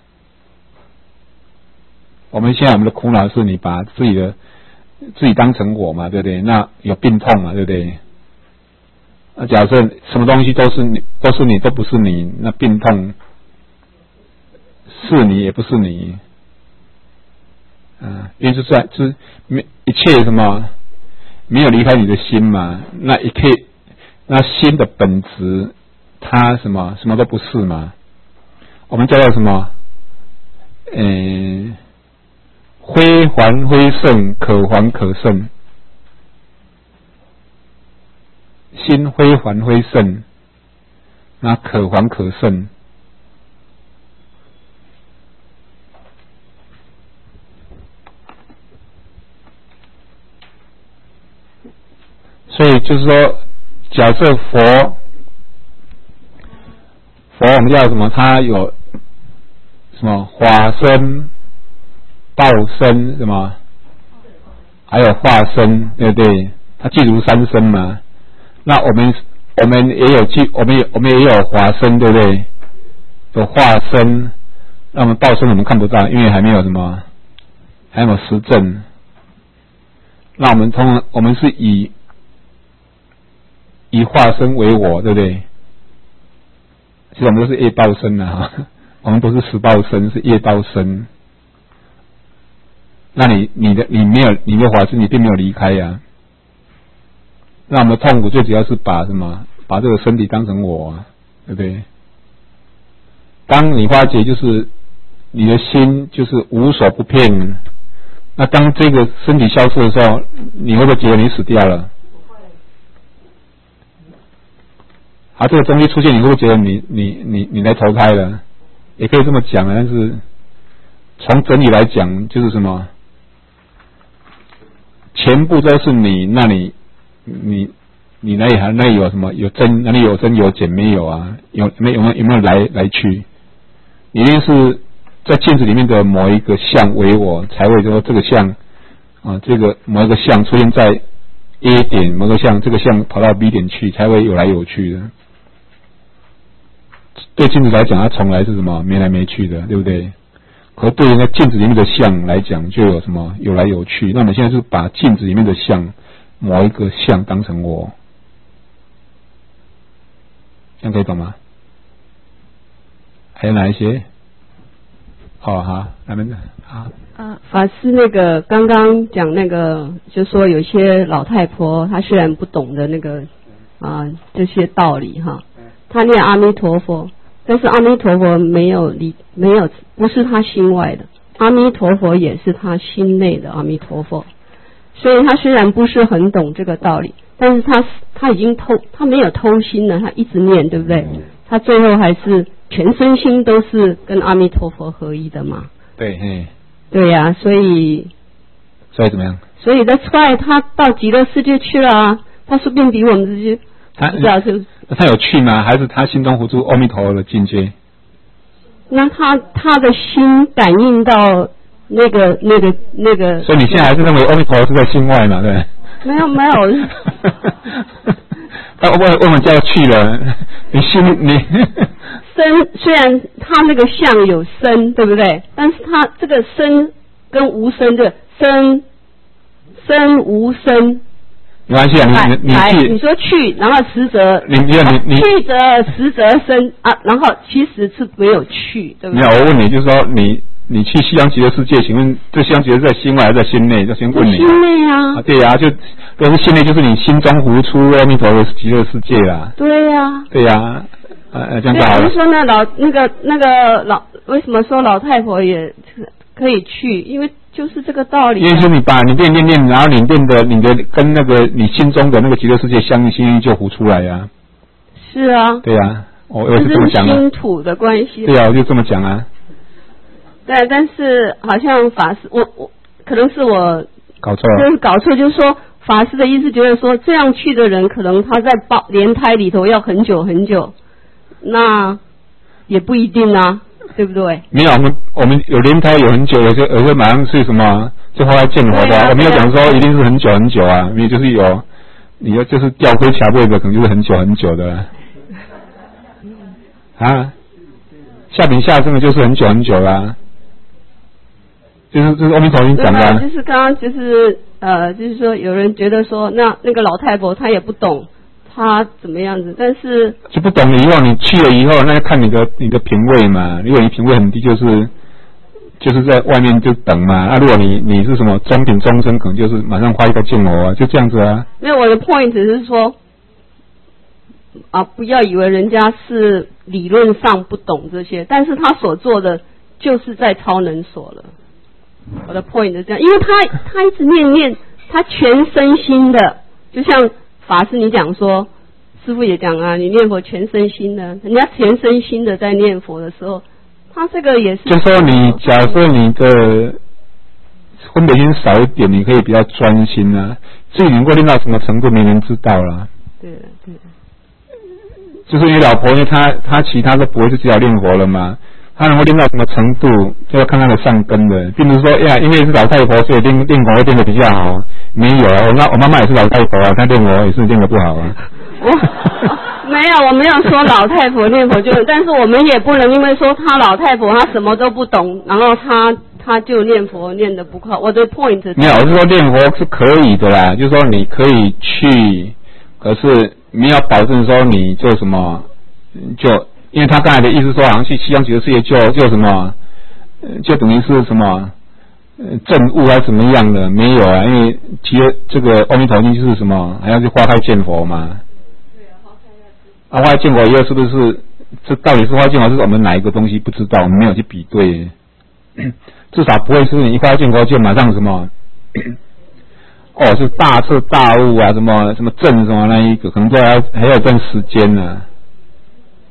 我们现在我们的苦恼是你把自己的自己当成我嘛，对不对？那有病痛嘛，对不对？那假设什么东西都是你，都是你，都不是你，那病痛是你也不是你，啊，因为是在就是没一切什么没有离开你的心嘛，那一切。那心的本质，它什么什么都不是嘛？我们叫做什么？呃，非还非圣，可还可圣。心非还非圣，那可还可圣。所以就是说。假设佛，佛我们叫什么？他有什么法身、报身什么？还有化身，对不对？他具足三身嘛。那我们我们也有具，我们也我们也有法身，对不对？有化身，那我们报身我们看不到，因为还没有什么，还没有实证。那我们通我们是以。以化身为我，对不对？其实我们都是业报身啊，我们不是实报身，是业报身。那你你的你没有你的法身，你并没有离开呀、啊。那我们的痛苦最主要是把什么？把这个身体当成我、啊，对不对？当你发觉就是你的心就是无所不骗，那当这个身体消失的时候，你会不会觉得你死掉了？ 啊，这个东西出现，你会不会觉得你你你你来投胎了？也可以这么讲啊，但是从整体来讲，就是什么，全部都是你，那你你你那里还那里有什么？有增，哪里有增有减没有啊？有没有没有有没有来来去？一定是在镜子里面的某一个相为我，才会说这个相啊，这个某一个相出现在 A 点，某个相这个相跑到 B 点去，才会有来有去的。对镜子来讲，它从来是什么没来没去的，对不对？可对于那镜子里面的相来讲，就有什么有来有去。那我们现在是把镜子里面的相某一个相当成我，这样可以懂吗？还有哪一些？好哈，咱们啊啊，法师那个刚刚讲那个，就说有些老太婆她虽然不懂得那个啊这些道理哈，她念阿弥陀佛。但是阿弥陀佛没有离没有不是他心外的，阿弥陀佛也是他心内的阿弥陀佛，所以他虽然不是很懂这个道理，但是他他已经偷他没有偷心了，他一直念，对不对？他最后还是全身心都是跟阿弥陀佛合一的嘛。 对，嘿， 对呀、啊，所以所以怎么样？ 所以 that's why 他到极乐世界去了啊，他说不定比我们这些他不知道是。 他有去吗？还是他心中糊出阿弥陀佛的境界？ 那他他的心感应到那个那个那个， 所以你现在还是认为阿弥陀佛是在心外嘛？对？ 没有没有， 他问问我们就要去了，你心你身虽然他那个相有身，对不对？但是他这个身跟无身的身身无身。 没关系啊，你你去， 你说去，然后实则你你你你去则实则生啊，然后其实是没有去，对不对？ 没有，我问你，就是说你你去西洋极乐世界，请问这西洋极乐是在心外还是在心内？就先问你、啊。 心内啊。 啊，对呀、啊，就如果是心内，就是你心中浮出阿弥陀佛极乐世界啦。 对呀、啊。 对呀、啊，呃，这样对好了。 我是说那老那个那个老，为什么说老太婆也可以去？因为。就是这个道理、啊。 因为是你把你练练练，然后你练的你的跟那个你心中的那个极乐世界相应，心意就糊出来呀、啊。 是啊。 对呀、啊，我我是这么讲的。心土的关系。 对啊，我就这么讲啊。 对，但是好像法师，我我可能是我搞错了， 就是搞错，就是说法师的意思就是说，这样去的人，可能他在胞莲胎里头要很久很久，那也不一定啊。对不对？ 没有，我们我们有莲胎有很久，有些有些马上是什么就后来见活的、啊，我没有讲说一定是很久很久啊，因为就是有，你要就是吊龟卡位的，可能就是很久很久的、啊。啊，下品下生的就是很久很久啦、啊，就是就是阿弥陀佛讲的、啊。 就是刚刚就是呃，就是说有人觉得说，那那个老太婆她也不懂。他怎么样子？但是就不懂了以后，你去了以后，那就看你的你的品味嘛。如果你品味很低，就是就是在外面就等嘛。那、啊、如果你你是什么中品中生，可能就是马上花一个见我啊，就这样子啊。 没有，我的 point 是说啊，不要以为人家是理论上不懂这些，但是他所做的就是在超能所了。我的 point 是这样，因为他他一直念念，他全身心的，就像。法师，你讲说，师父也讲啊，你念佛全身心的，人家全身心的在念佛的时候，他这个也是。就说你假设你的分别心少一点，你可以比较专心啊。至于能够练到什么程度，没人知道啦。 对的，对的。 就是你老婆，因为她她其他都不会，就只好练佛了嘛。她能够练到什么程度，就要看她的善根的，并不是说呀，因为是老太婆，所以练练佛会练得比较好。没有啊，我妈我妈妈也是老太婆啊，她练佛也是练得不好啊。 我没有，我没有说老太婆练佛就，但是我们也不能因为说她老太婆她什么都不懂，然后她她就念佛念得不好。我的 point 没有，我是说练佛是可以的啦，就是说你可以去，可是没有保证说你就什么就。因为他刚才的意思说，好像去西洋极乐世界就就什么，就等于是什么证悟还是怎么样的？没有啊，因为其实这个阿弥陀经就是什么，还要去花开见佛嘛。对啊，花开啊，花开见佛以后是不是？这到底是花开见佛是我们哪一个东西不知道？我们没有去比对，至少不会是你一花开见佛就马上什么，哦，是大彻大悟啊，什么什么证什么那一个，可能都还要还要一段时间呢、啊。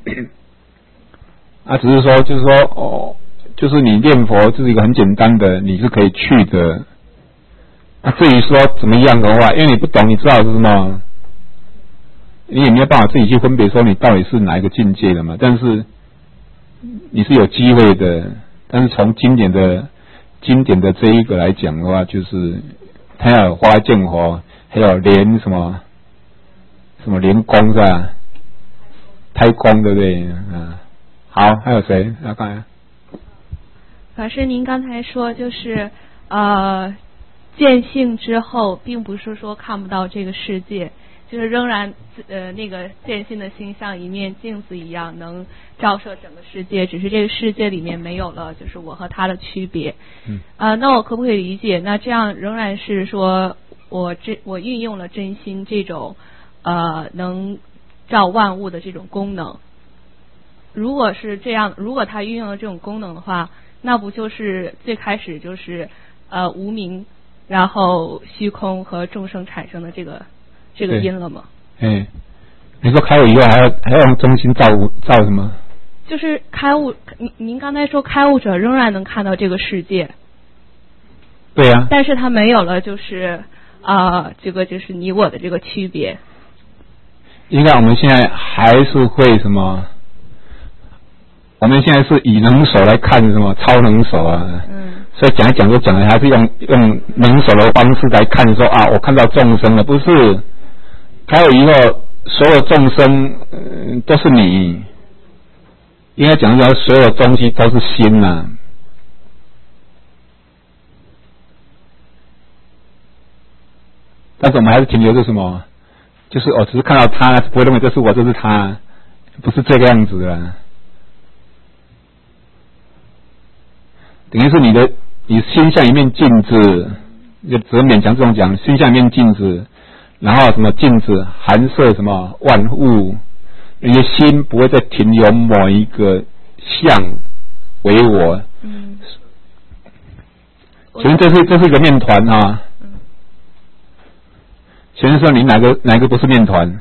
啊，只是说就是说哦，就是你念佛这是一个很简单的，你是可以去的。那、啊、至于说怎么样的话，因为你不懂，你知道是什么，你也没有办法自己去分别说你到底是哪一个境界的嘛。但是你是有机会的，但是从经典的经典的这一个来讲的话，就是他要有花见佛，还有连什么什么连功是吧？胎功对不对？啊，好，还有谁？要看。 法师，您刚才说就是呃。见性之后，并不是说看不到这个世界，就是仍然呃那个见性的心像一面镜子一样，能照射整个世界。只是这个世界里面没有了，就是我和他的区别。嗯。啊、呃，那我可不可以理解？那这样仍然是说我这我运用了真心这种呃能照万物的这种功能。如果是这样，如果他运用了这种功能的话，那不就是最开始就是呃无明。然后虚空和众生产生的这个这个因了吗？ 哎，你说开悟以后还要还要用真心照照什么？ 就是开悟，您您刚才说开悟者仍然能看到这个世界。 对呀、啊。 但是他没有了，就是啊、呃，这个就是你我的这个区别。 应该我们现在还是会什么？我们现在是以能手来看什么超能手啊？嗯。所以讲一讲就讲的还是用用能手的方式来看说啊，我看到众生了，不是开悟以后所有众生、呃、都是你，应该讲说所有东西都是心呐、啊。但是我们还是停留在什么？就是我、哦、只是看到他，不会认为这是我，这是他，不是这个样子的。等于是你的，你心像一面镜子，就只能勉强这种讲，心像一面镜子，然后什么镜子含摄什么万物，你的心不会再停留某一个相为我。嗯。请问这是这是一个面团啊？嗯。请问说你哪个哪个不是面团？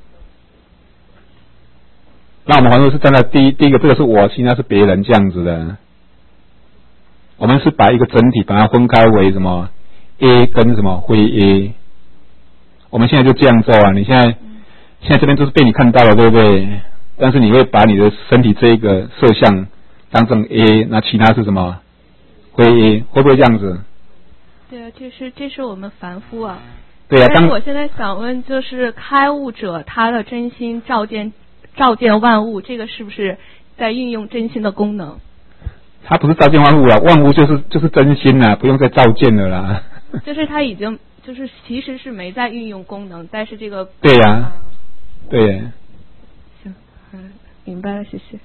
那我们还说是站在第一第一个，这个是我心，那是别人这样子的。我们是把一个整体把它分开为什么 A 跟什么非 A， 我们现在就这样做啊。你现在现在这边都是被你看到了，对不对？但是你会把你的身体这一个色相当成 A， 那其他是什么非 A， 会不会这样子？ 对啊，这是这是我们凡夫啊。 对啊。 但是我现在想问，就是开悟者他的真心照见照见万物，这个是不是在运用真心的功能？ 他不是照见万物了，万物就是就是真心啦，不用再照见了啦。 就是他已经就是其实是没在运用功能，但是这个对呀、啊，对呀。 行，嗯，明白了，谢谢。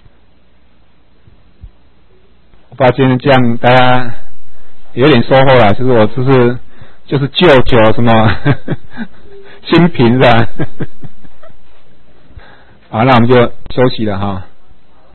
我不知道今天这样大家有点收获了，就是我就是就是舅舅什么心平是吧？好，那我们就休息了哈。